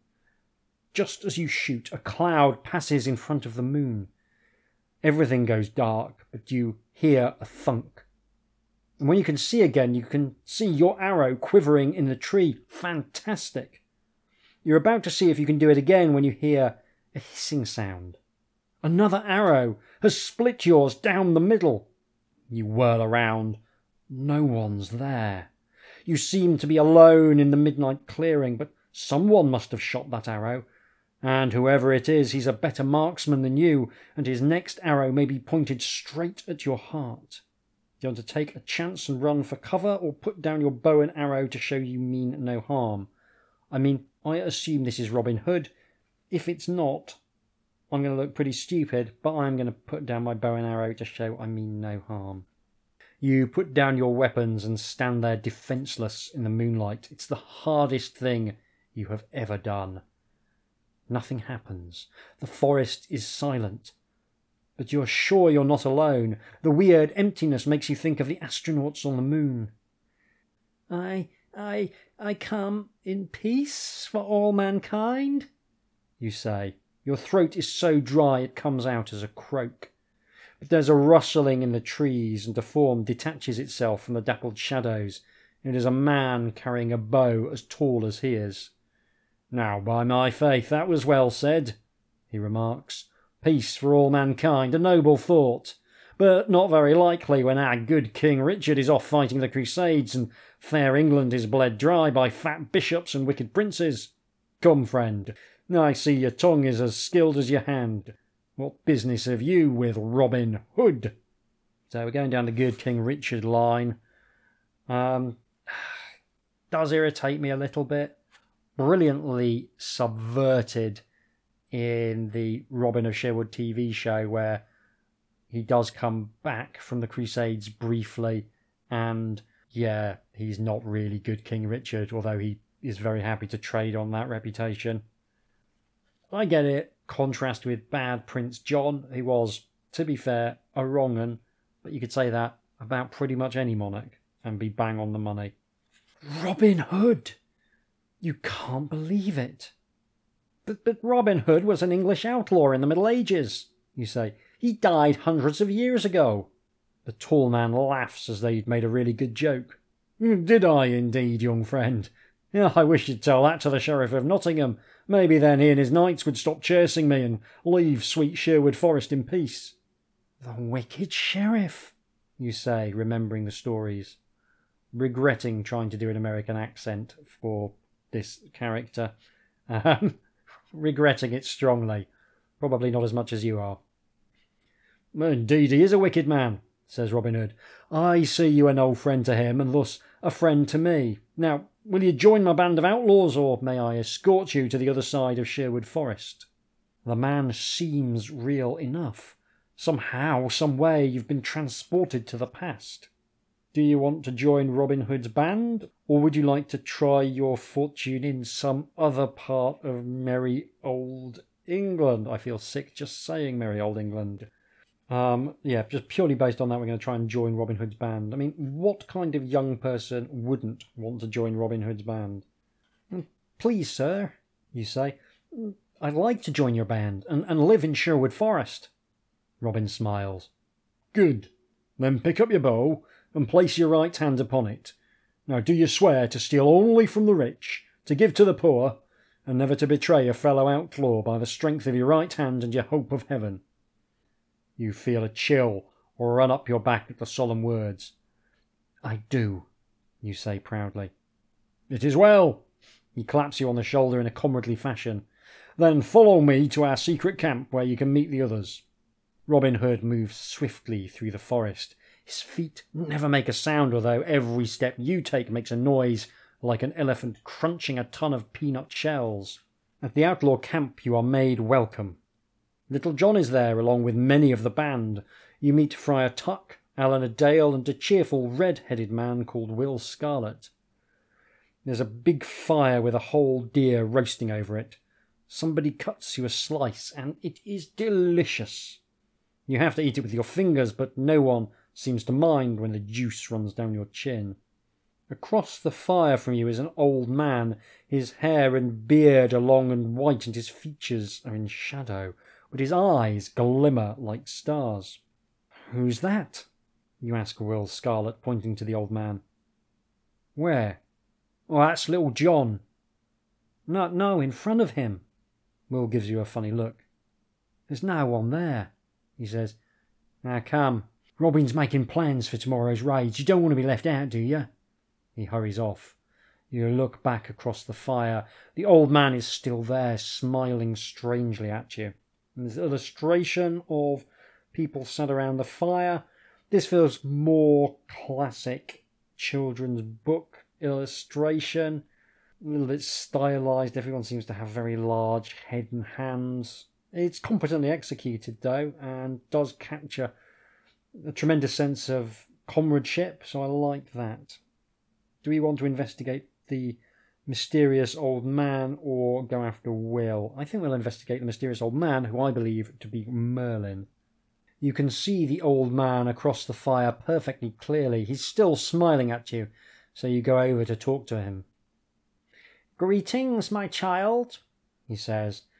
Just as you shoot, a cloud passes in front of the moon. Everything goes dark, but you hear a thunk. And when you can see again, you can see your arrow quivering in the tree. Fantastic! You're about to see if you can do it again when you hear a hissing sound. Another arrow has split yours down the middle. You whirl around. No one's there. You seem to be alone in the midnight clearing, but someone must have shot that arrow. And whoever it is, he's a better marksman than you, and his next arrow may be pointed straight at your heart. Do you want to take a chance and run for cover, or put down your bow and arrow to show you mean no harm? I mean, I assume this is Robin Hood. If it's not, I'm going to look pretty stupid, but I'm going to put down my bow and arrow to show I mean no harm. You put down your weapons and stand there defenceless in the moonlight. It's the hardest thing you have ever done. Nothing happens. The forest is silent. But you're sure you're not alone. The weird emptiness makes you think of the astronauts on the moon. I come in peace for all mankind, you say. Your throat is so dry it comes out as a croak. But there's a rustling in the trees, and a form detaches itself from the dappled shadows. It is a man carrying a bow as tall as he is. "Now, by my faith, that was well said," he remarks. "Peace for all mankind, a noble thought, but not very likely when our good King Richard is off fighting the Crusades and fair England is bled dry by fat bishops and wicked princes. Come, friend, I see your tongue is as skilled as your hand. What business have you with Robin Hood?" So we're going down the good King Richard line. Does irritate me a little bit. Brilliantly subverted in the Robin of Sherwood TV show, where he does come back from the Crusades briefly, and yeah, he's not really good King Richard, although he is very happy to trade on that reputation. I get it. Contrast with bad Prince John, who was, to be fair, a wrong 'un, but you could say that about pretty much any monarch and be bang on the money. Robin Hood! You can't believe it. But Robin Hood was an English outlaw in the Middle Ages, you say. He died hundreds of years ago. The tall man laughs as though you'd made a really good joke. Did I indeed, young friend? Yeah, I wish you'd tell that to the Sheriff of Nottingham. Maybe then he and his knights would stop chasing me and leave sweet Sherwood Forest in peace. The wicked sheriff, you say, remembering the stories. Regretting trying to do an American accent for this character. Regretting it strongly. Probably not as much as you are. Indeed, he is a wicked man, says Robin Hood. I see you an old friend to him, and thus a friend to me. Now, will you join my band of outlaws, or may I escort you to the other side of Sherwood Forest? The man seems real enough. Somehow, some way, you've been transported to the past. Do you want to join Robin Hood's band, or would you like to try your fortune in some other part of merry old England? I feel sick just saying merry old England. Yeah, just purely based on that, we're going to try and join Robin Hood's band. I mean, what kind of young person wouldn't want to join Robin Hood's band? Please, sir, you say, I'd like to join your band and live in Sherwood Forest. Robin smiles. Good. Then pick up your bow and place your right hand upon it. Now do you swear to steal only from the rich, to give to the poor, and never to betray a fellow outlaw by the strength of your right hand and your hope of heaven? You feel a chill run up your back at the solemn words. I do, you say proudly. It is well. He claps you on the shoulder in a comradely fashion. Then follow me to our secret camp where you can meet the others. Robin Hood moves swiftly through the forest. His feet never make a sound, although every step you take makes a noise like an elephant crunching a ton of peanut shells. At the outlaw camp you are made welcome. Little John is there, along with many of the band. You meet Friar Tuck, Eleanor Dale, and a cheerful red-headed man called Will Scarlet. There's a big fire with a whole deer roasting over it. Somebody cuts you a slice, and it is delicious. You have to eat it with your fingers, but no one seems to mind when the juice runs down your chin. Across the fire from you is an old man. His hair and beard are long and white, and his features are in shadow, but his eyes glimmer like stars. Who's that? You ask Will Scarlet, pointing to the old man. Where? Oh, that's little John. No, in front of him. Will gives you a funny look. There's no one there, he says. Now come. Robin's making plans for tomorrow's raids. You don't want to be left out, do you? He hurries off. You look back across the fire. The old man is still there, smiling strangely at you. And there's an illustration of people sat around the fire. This feels more classic children's book illustration. A little bit stylized. Everyone seems to have very large head and hands. It's competently executed, though, and does capture a tremendous sense of comradeship, so I like that. Do we want to investigate the mysterious old man or go after Will? I think we'll investigate the mysterious old man, who I believe to be Merlin. You can see the old man across the fire perfectly clearly. He's still smiling at you, so you go over to talk to him. Greetings, my child, he says.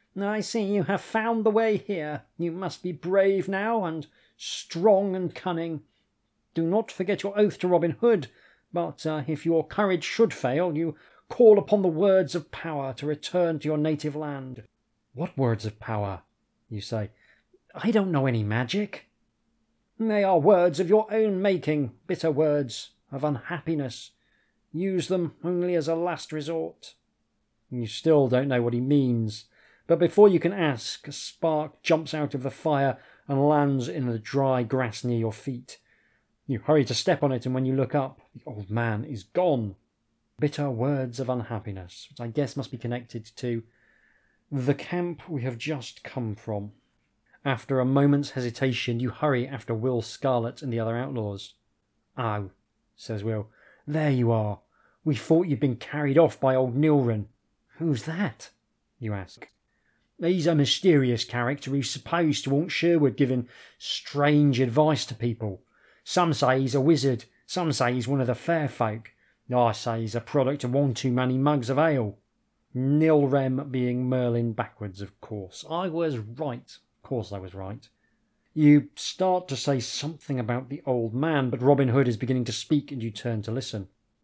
I see you have found the way here. You must be brave now, and strong and cunning. Do not forget your oath to Robin Hood, but if your courage should fail, you call upon the words of power to return to your native land." "What words of power?" you say. "I don't know any magic." "They are words of your own making, bitter words of unhappiness. Use them only as a last resort." You still don't know what he means, but before you can ask, a spark jumps out of the fire and lands in the dry grass near your feet. You hurry to step on it, and when you look up, the old man is gone. Bitter words of unhappiness, which I guess must be connected to the camp we have just come from. After a moment's hesitation, you hurry after Will Scarlet and the other outlaws. "Oh," says Will, "there you are. We thought you'd been carried off by old Nilren." "Who's that?" you ask. "He's a mysterious character who's supposed to haunt Sherwood, giving strange advice to people. Some say he's a wizard, some say he's one of the fair folk. I say he's a product of one too many mugs of ale." Nilrem being Merlin backwards, of course. I was right. Of course I was right. You start to say something about the old man, but Robin Hood is beginning to speak, and you turn to listen.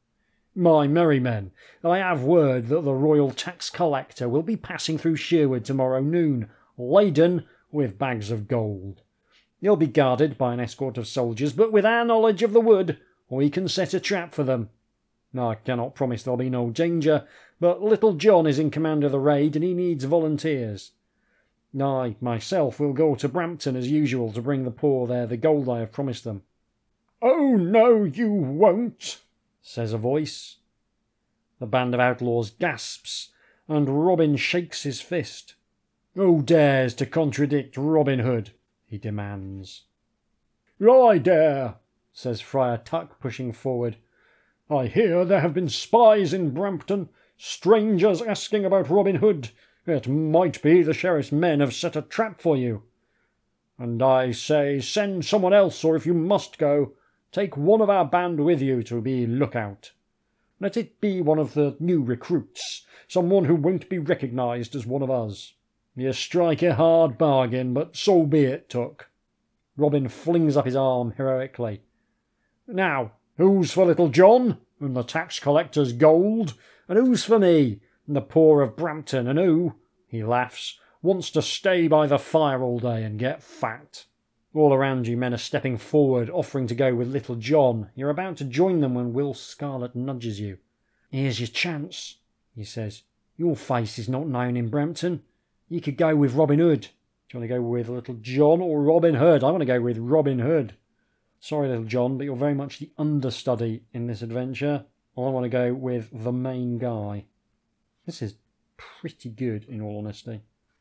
"My merry men, I have word that the royal tax collector will be passing through Sherwood tomorrow noon, laden with bags of gold. He'll be guarded by an escort of soldiers, but with our knowledge of the wood, we can set a trap for them. I cannot promise there'll be no danger, but Little John is in command of the raid, and he needs volunteers. I, myself, will go to Brampton as usual to bring the poor there the gold I have promised them." "Oh, no, you won't," says a voice. The band of outlaws gasps, and Robin shakes his fist. "Who dares to contradict Robin Hood?" he demands. "I dare," says Friar Tuck, pushing forward. "I hear there have been spies in Brampton, strangers asking about Robin Hood. It might be the sheriff's men have set a trap for you. And I say, send someone else, or if you must go, take one of our band with you to be lookout. Let it be one of the new recruits, someone who won't be recognised as one of us. You strike a hard bargain, but so be it, Tuck." Robin flings up his arm heroically. "Now, who's for Little John and the tax collector's gold? And who's for me and the poor of Brampton? And who," he laughs, "wants to stay by the fire all day and get fat?" All around you men are stepping forward, offering to go with Little John. You're about to join them when Will Scarlet nudges you. "Here's your chance," he says. "Your face is not known in Brampton. You could go with Robin Hood. Do you want to go with Little John or Robin Hood?" "I want to go with Robin Hood." "Sorry, Little John, but you're very much the understudy in this adventure. I want to go with the main guy." This is pretty good, in all honesty.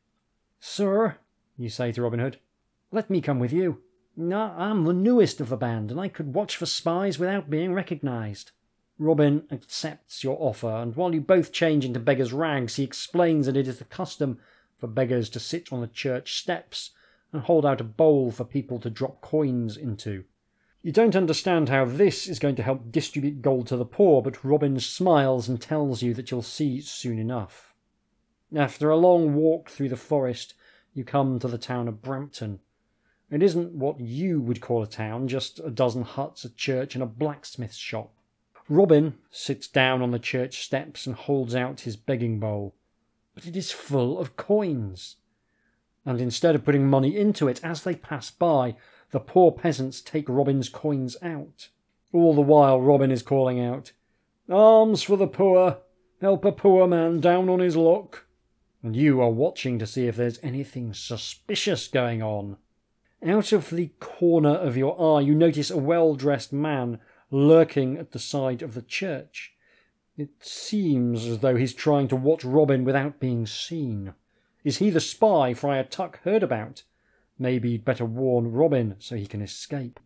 "Sir," you say to Robin Hood, "let me come with you. I'm the newest of the band, and I could watch for spies without being recognised." Robin accepts your offer, and while you both change into beggars' rags, he explains that it is the custom for beggars to sit on the church steps and hold out a bowl for people to drop coins into. You don't understand how this is going to help distribute gold to the poor, but Robin smiles and tells you that you'll see soon enough. After a long walk through the forest, you come to the town of Brampton. It isn't what you would call a town, just a dozen huts, a church, and a blacksmith's shop. Robin sits down on the church steps and holds out his begging bowl, but it is full of coins. And instead of putting money into it, as they pass by, the poor peasants take Robin's coins out. All the while Robin is calling out, "Alms for the poor! Help a poor man down on his luck!" And you are watching to see if there's anything suspicious going on. Out of the corner of your eye, you notice a well-dressed man lurking at the side of the church. It seems as though he's trying to watch Robin without being seen. Is he the spy Friar Tuck heard about? Maybe you'd better warn Robin so he can escape.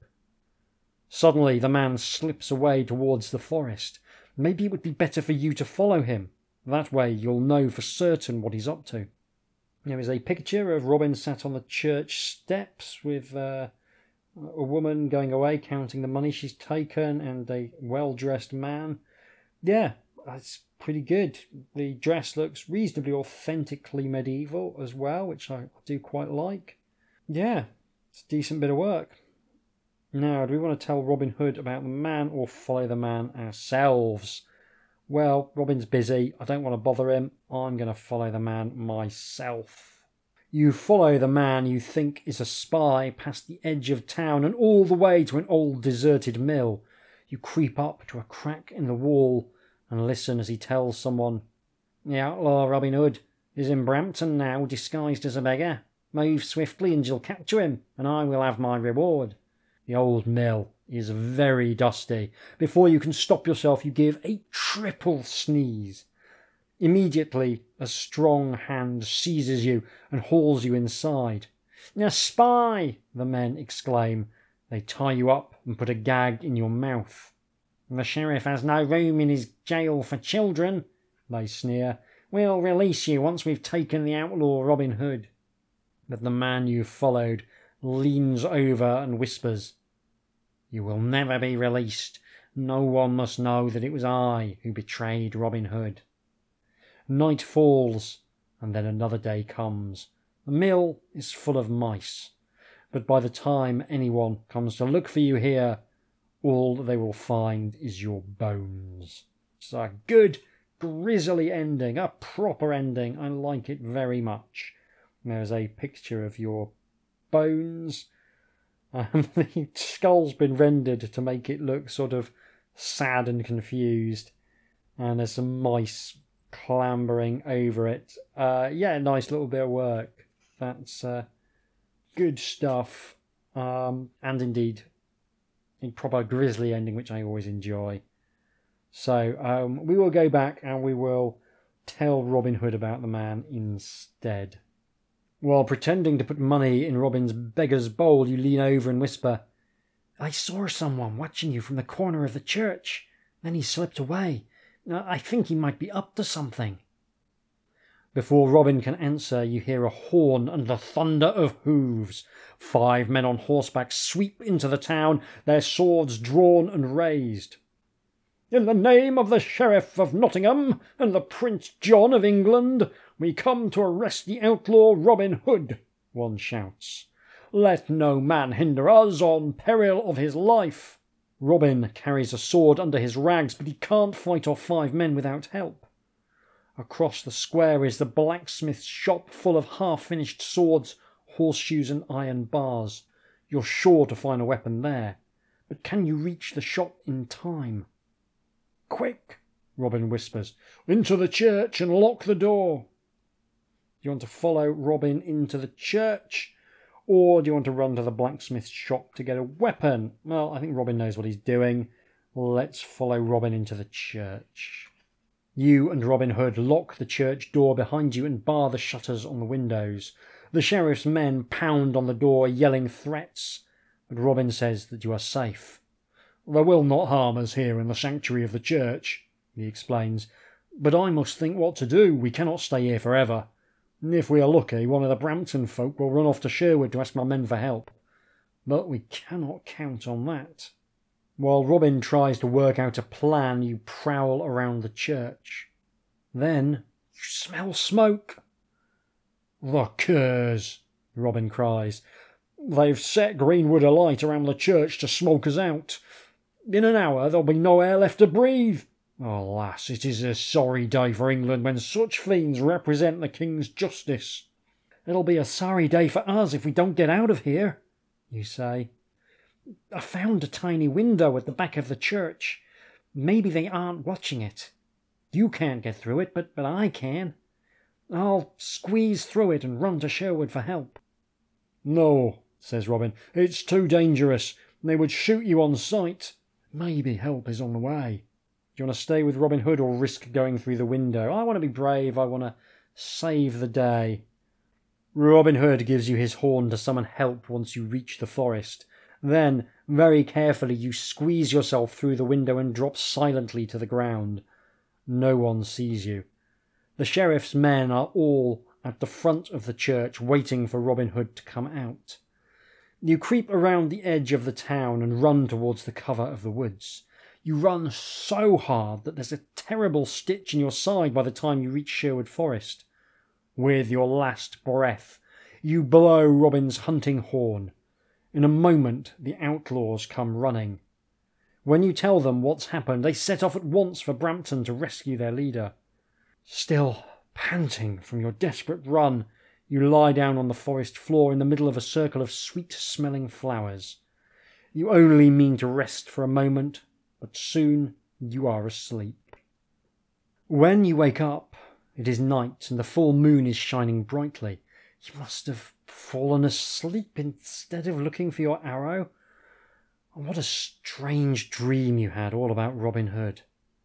Suddenly the man slips away towards the forest. Maybe it would be better for you to follow him. That way you'll know for certain what he's up to. There is a picture of Robin sat on the church steps with a woman going away counting the money she's taken and a well-dressed man. Yeah, It's pretty good. The dress looks reasonably authentically medieval as well, which I do quite like. Yeah, it's a decent bit of work. Now, do we want to tell Robin Hood about the man or follow the man ourselves? Well, Robin's busy. I don't want to bother him. I'm going to follow the man myself. You follow the man you think is a spy past the edge of town and all the way to an old deserted mill. You creep up to a crack in the wall and listen as he tells someone, "The outlaw Robin Hood is in Brampton now, disguised as a beggar. Move swiftly and you'll capture him, and I will have my reward." The old mill is very dusty. Before you can stop yourself, you give a triple sneeze. Immediately, a strong hand seizes you and hauls you inside. "A spy!" the men exclaim. They tie you up and put a gag in your mouth. "The sheriff has no room in his jail for children," they sneer. "We'll release you once we've taken the outlaw Robin Hood." But the man you followed leans over and whispers, "You will never be released. No one must know that it was I who betrayed Robin Hood." Night falls, and then another day comes. The mill is full of mice, but by the time anyone comes to look for you here, all they will find is your bones. It's a good, grisly ending, a proper ending. I like it very much. There's a picture of your bones. The skull's been rendered to make it look sort of sad and confused. And there's some mice clambering over it. Yeah, nice little bit of work. That's good stuff. And indeed, a proper grisly ending, which I always enjoy. So we will go back and we will tell Robin Hood about the man instead. While pretending to put money in Robin's beggar's bowl, you lean over and whisper, "I saw someone watching you from the corner of the church. Then he slipped away. I think he might be up to something." Before Robin can answer, you hear a horn and the thunder of hooves. 5 men on horseback sweep into the town, their swords drawn and raised. "In the name of the Sheriff of Nottingham and the Prince John of England, we come to arrest the outlaw Robin Hood," one shouts. "Let no man hinder us on peril of his life." Robin carries a sword under his rags, but he can't fight off 5 men without help. Across the square is the blacksmith's shop full of half-finished swords, horseshoes and iron bars. You're sure to find a weapon there. But can you reach the shop in time? "Quick," Robin whispers, "into the church and lock the door." Do you want to follow Robin into the church? Or do you want to run to the blacksmith's shop to get a weapon? Well, I think Robin knows what he's doing. Let's follow Robin into the church. You and Robin Hood lock the church door behind you and bar the shutters on the windows. The sheriff's men pound on the door, yelling threats. But Robin says that you are safe. "They will not harm us here in the sanctuary of the church," he explains. "But I must think what to do. We cannot stay here forever. If we are lucky, one of the Brampton folk will run off to Sherwood to ask my men for help. But we cannot count on that." While Robin tries to work out a plan, you prowl around the church. Then you smell smoke. "The curs!" Robin cries. "They've set Greenwood alight around the church to smoke us out. In an hour there'll be no air left to breathe. Alas, it is a sorry day for England when such fiends represent the King's justice." "It'll be a sorry day for us if we don't get out of here," you say. "I found a tiny window at the back of the church. Maybe they aren't watching it. You can't get through it, but I can. I'll squeeze through it and run to Sherwood for help." "No," says Robin, "it's too dangerous. They would shoot you on sight. Maybe help is on the way." Do you want to stay with Robin Hood or risk going through the window? I want to be brave. I want to save the day. Robin Hood gives you his horn to summon help once you reach the forest. Then, very carefully, you squeeze yourself through the window and drop silently to the ground. No one sees you. The sheriff's men are all at the front of the church waiting for Robin Hood to come out. You creep around the edge of the town and run towards the cover of the woods. You run so hard that there's a terrible stitch in your side by the time you reach Sherwood Forest. With your last breath, you blow Robin's hunting horn. In a moment, the outlaws come running. When you tell them what's happened, they set off at once for Brampton to rescue their leader. Still panting from your desperate run, you lie down on the forest floor in the middle of a circle of sweet-smelling flowers. You only mean to rest for a moment, but soon you are asleep. When you wake up, it is night and the full moon is shining brightly. You must have fallen asleep instead of looking for your arrow. What a strange dream you had all about Robin Hood.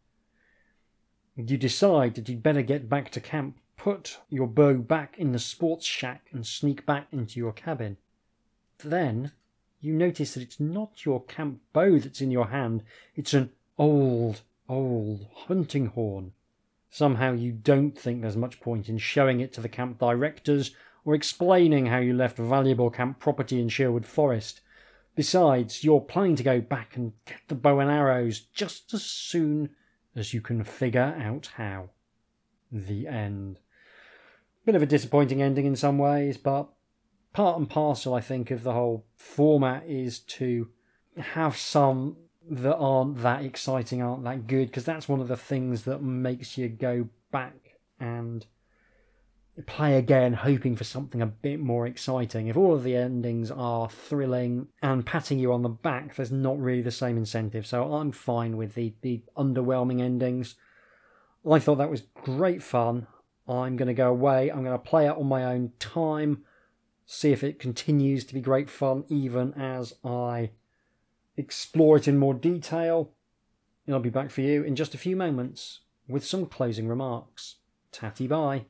You decide that you'd better get back to camp, put your bow back in the sports shack and sneak back into your cabin. Then you notice that it's not your camp bow that's in your hand, it's an old hunting horn. Somehow you don't think there's much point in showing it to the camp directors or explaining how you left valuable camp property in Sherwood Forest. Besides, you're planning to go back and get the bow and arrows just as soon as you can figure out how. The end. Bit of a disappointing ending in some ways, but part and parcel, I think, of the whole format is to have some that aren't that exciting, aren't that good, because that's one of the things that makes you go back and play again, hoping for something a bit more exciting. If all of the endings are thrilling and patting you on the back, there's not really the same incentive. So I'm fine with the underwhelming endings. I thought that was great fun. I'm going to go away. I'm going to play it on my own time, see if it continues to be great fun even as I explore it in more detail. And I'll be back for you in just a few moments with some closing remarks. Tatty bye.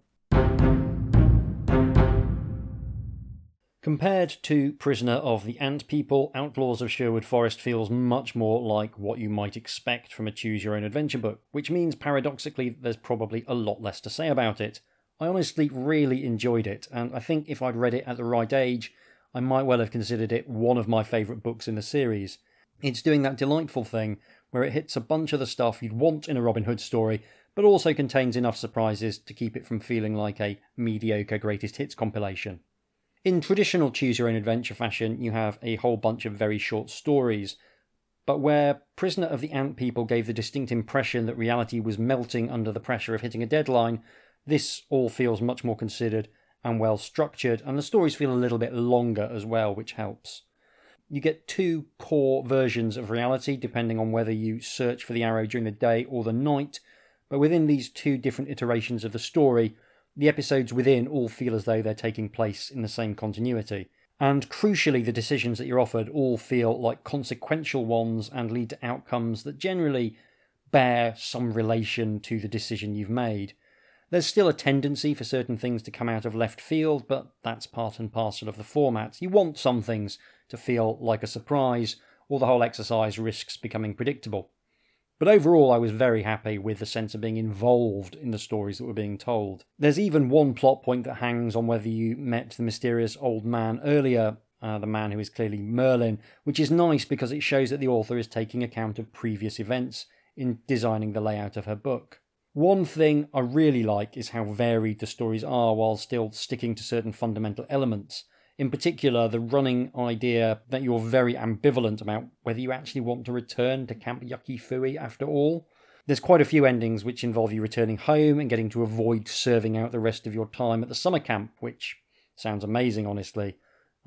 Compared to Prisoner of the Ant People, Outlaws of Sherwood Forest feels much more like what you might expect from a choose-your-own-adventure book, which means paradoxically there's probably a lot less to say about it. I honestly really enjoyed it, and I think if I'd read it at the right age, I might well have considered it one of my favourite books in the series. It's doing that delightful thing where it hits a bunch of the stuff you'd want in a Robin Hood story, but also contains enough surprises to keep it from feeling like a mediocre greatest hits compilation. In traditional choose-your-own-adventure fashion, you have a whole bunch of very short stories, but where Prisoner of the Ant People gave the distinct impression that reality was melting under the pressure of hitting a deadline, this all feels much more considered and well structured, and the stories feel a little bit longer as well, which helps. You get two core versions of reality, depending on whether you search for the arrow during the day or the night, but within these two different iterations of the story, the episodes within all feel as though they're taking place in the same continuity. And crucially, the decisions that you're offered all feel like consequential ones and lead to outcomes that generally bear some relation to the decision you've made. There's still a tendency for certain things to come out of left field, but that's part and parcel of the format. You want some things to feel like a surprise, or the whole exercise risks becoming predictable. But overall, I was very happy with the sense of being involved in the stories that were being told. There's even one plot point that hangs on whether you met the mysterious old man earlier, the man who is clearly Merlin, which is nice because it shows that the author is taking account of previous events in designing the layout of her book. One thing I really like is how varied the stories are while still sticking to certain fundamental elements. In particular, the running idea that you're very ambivalent about whether you actually want to return to Camp Yucky Fooey after all. There's quite a few endings which involve you returning home and getting to avoid serving out the rest of your time at the summer camp, which sounds amazing, honestly.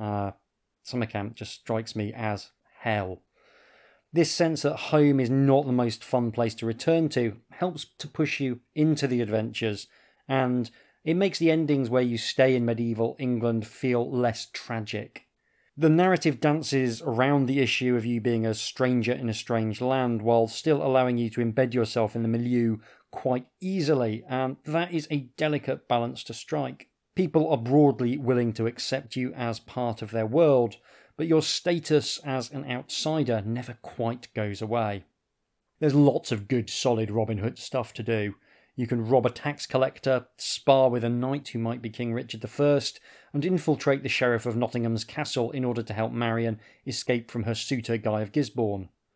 Summer camp just strikes me as hell. This sense that home is not the most fun place to return to helps to push you into the adventures, and it makes the endings where you stay in medieval England feel less tragic. The narrative dances around the issue of you being a stranger in a strange land while still allowing you to embed yourself in the milieu quite easily, and that is a delicate balance to strike. People are broadly willing to accept you as part of their world, but your status as an outsider never quite goes away. There's lots of good, solid Robin Hood stuff to do. You can rob a tax collector, spar with a knight who might be King Richard I, and infiltrate the Sheriff of Nottingham's castle in order to help Marian escape from her suitor Guy of Gisborne.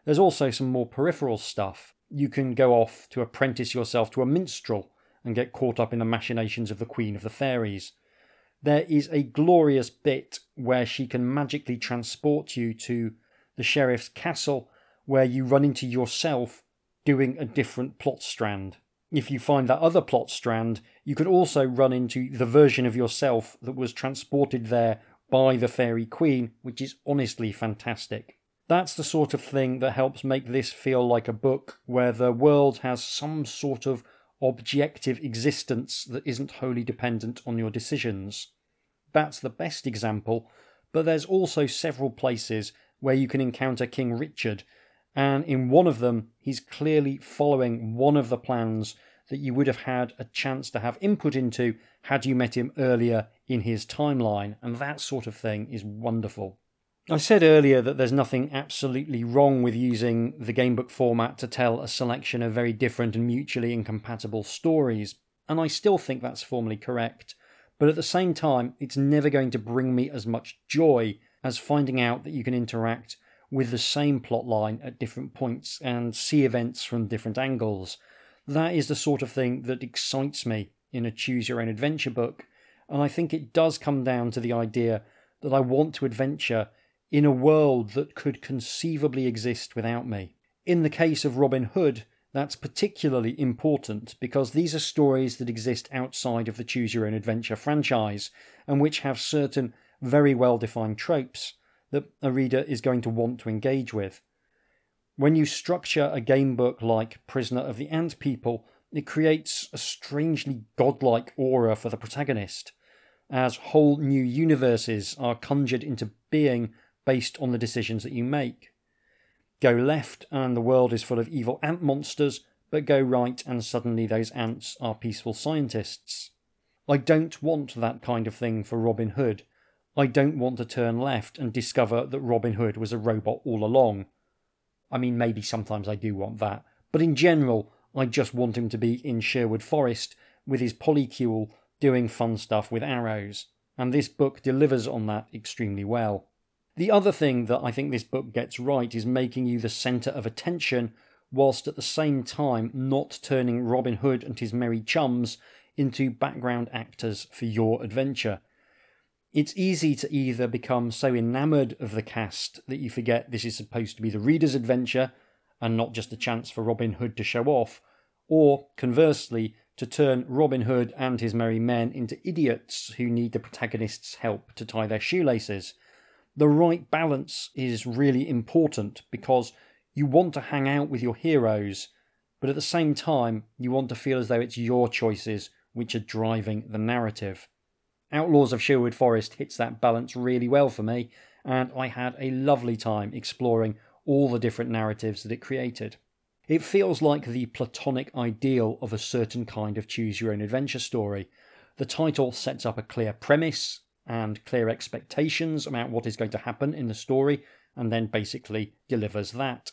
There's also some more peripheral stuff. You can go off to apprentice yourself to a minstrel and get caught up in the machinations of the Queen of the Fairies. There is a glorious bit where she can magically transport you to the sheriff's castle, where you run into yourself doing a different plot strand. If you find that other plot strand, you can also run into the version of yourself that was transported there by the Fairy Queen, which is honestly fantastic. That's the sort of thing that helps make this feel like a book where the world has some sort of objective existence that isn't wholly dependent on your decisions. That's the best example, but there's also several places where you can encounter King Richard, and in one of them he's clearly following one of the plans that you would have had a chance to have input into had you met him earlier in his timeline, and that sort of thing is wonderful. I said earlier that there's nothing absolutely wrong with using the gamebook format to tell a selection of very different and mutually incompatible stories, and I still think that's formally correct, but at the same time it's never going to bring me as much joy as finding out that you can interact with the same plotline at different points and see events from different angles. That is the sort of thing that excites me in a choose-your-own-adventure book, and I think it does come down to the idea that I want to adventure in a world that could conceivably exist without me. In the case of Robin Hood, that's particularly important because these are stories that exist outside of the choose-your-own-adventure franchise and which have certain very well-defined tropes that a reader is going to want to engage with. When you structure a gamebook like Prisoner of the Ant People, it creates a strangely godlike aura for the protagonist, as whole new universes are conjured into being based on the decisions that you make. Go left and the world is full of evil ant monsters, but go right and suddenly those ants are peaceful scientists. I don't want that kind of thing for Robin Hood. I don't want to turn left and discover that Robin Hood was a robot all along. I mean, maybe sometimes I do want that, but in general, I just want him to be in Sherwood Forest with his polycule doing fun stuff with arrows, and this book delivers on that extremely well. The other thing that I think this book gets right is making you the centre of attention, whilst at the same time not turning Robin Hood and his merry chums into background actors for your adventure. It's easy to either become so enamoured of the cast that you forget this is supposed to be the reader's adventure and not just a chance for Robin Hood to show off, or conversely, to turn Robin Hood and his merry men into idiots who need the protagonist's help to tie their shoelaces. The right balance is really important because you want to hang out with your heroes, but at the same time you want to feel as though it's your choices which are driving the narrative. Outlaws of Sherwood Forest hits that balance really well for me, and I had a lovely time exploring all the different narratives that it created. It feels like the platonic ideal of a certain kind of choose-your-own-adventure story. The title sets up a clear premise and clear expectations about what is going to happen in the story, and then basically delivers that.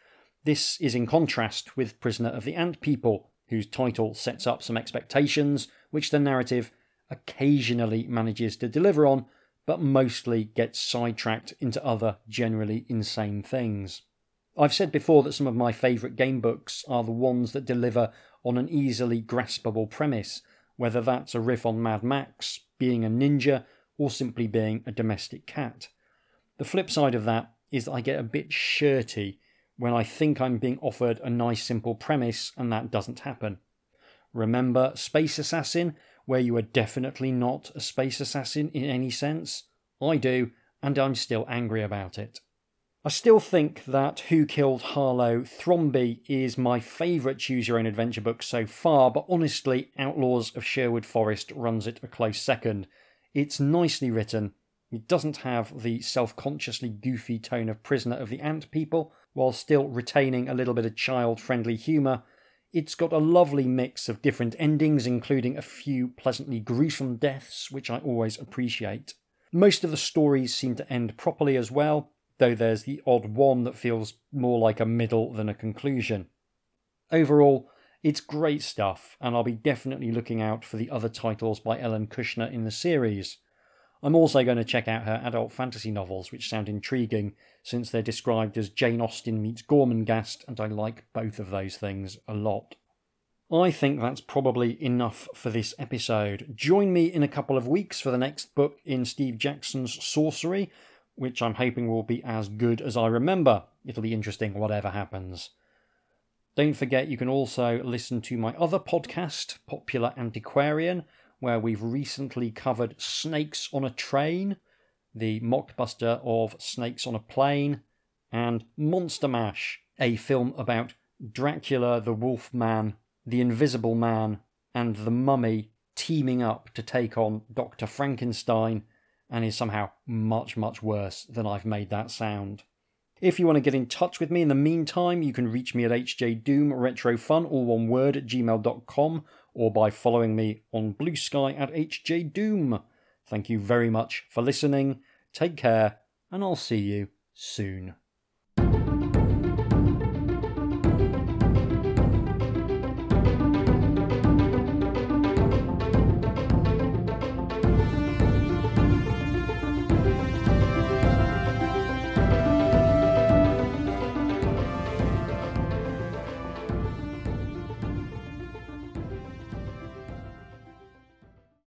This is in contrast with Prisoner of the Ant People, whose title sets up some expectations, which the narrative occasionally manages to deliver on, but mostly gets sidetracked into other generally insane things. I've said before that some of my favourite game books are the ones that deliver on an easily graspable premise, whether that's a riff on Mad Max, being a ninja, or simply being a domestic cat. The flip side of that is that I get a bit shirty when I think I'm being offered a nice simple premise and that doesn't happen. Remember Space Assassin, where you are definitely not a space assassin in any sense? I do, and I'm still angry about it. I still think that Who Killed Harlow Thrombey is my favourite choose-your-own-adventure book so far, but honestly, Outlaws of Sherwood Forest runs it a close second. It's nicely written, it doesn't have the self-consciously goofy tone of Prisoner of the Ant People, while still retaining a little bit of child-friendly humour. It's got a lovely mix of different endings, including a few pleasantly gruesome deaths, which I always appreciate. Most of the stories seem to end properly as well, though there's the odd one that feels more like a middle than a conclusion. Overall, it's great stuff, and I'll be definitely looking out for the other titles by Ellen Kushner in the series. I'm also going to check out her adult fantasy novels, which sound intriguing since they're described as Jane Austen meets Gormenghast, and I like both of those things a lot. I think that's probably enough for this episode. Join me in a couple of weeks for the next book in Steve Jackson's Sorcery, which I'm hoping will be as good as I remember. It'll be interesting whatever happens. Don't forget you can also listen to my other podcast, Popular Antiquarian, where we've recently covered Snakes on a Train, the mockbuster of Snakes on a Plane, and Monster Mash, a film about Dracula the Wolfman, the Invisible Man, and the Mummy teaming up to take on Dr. Frankenstein, and is somehow much, much worse than I've made that sound. If you want to get in touch with me in the meantime, you can reach me at hjdoomretrofun, all one word, at gmail.com, or by following me on Blue Sky at hjdoom. Thank you very much for listening, take care, and I'll see you soon.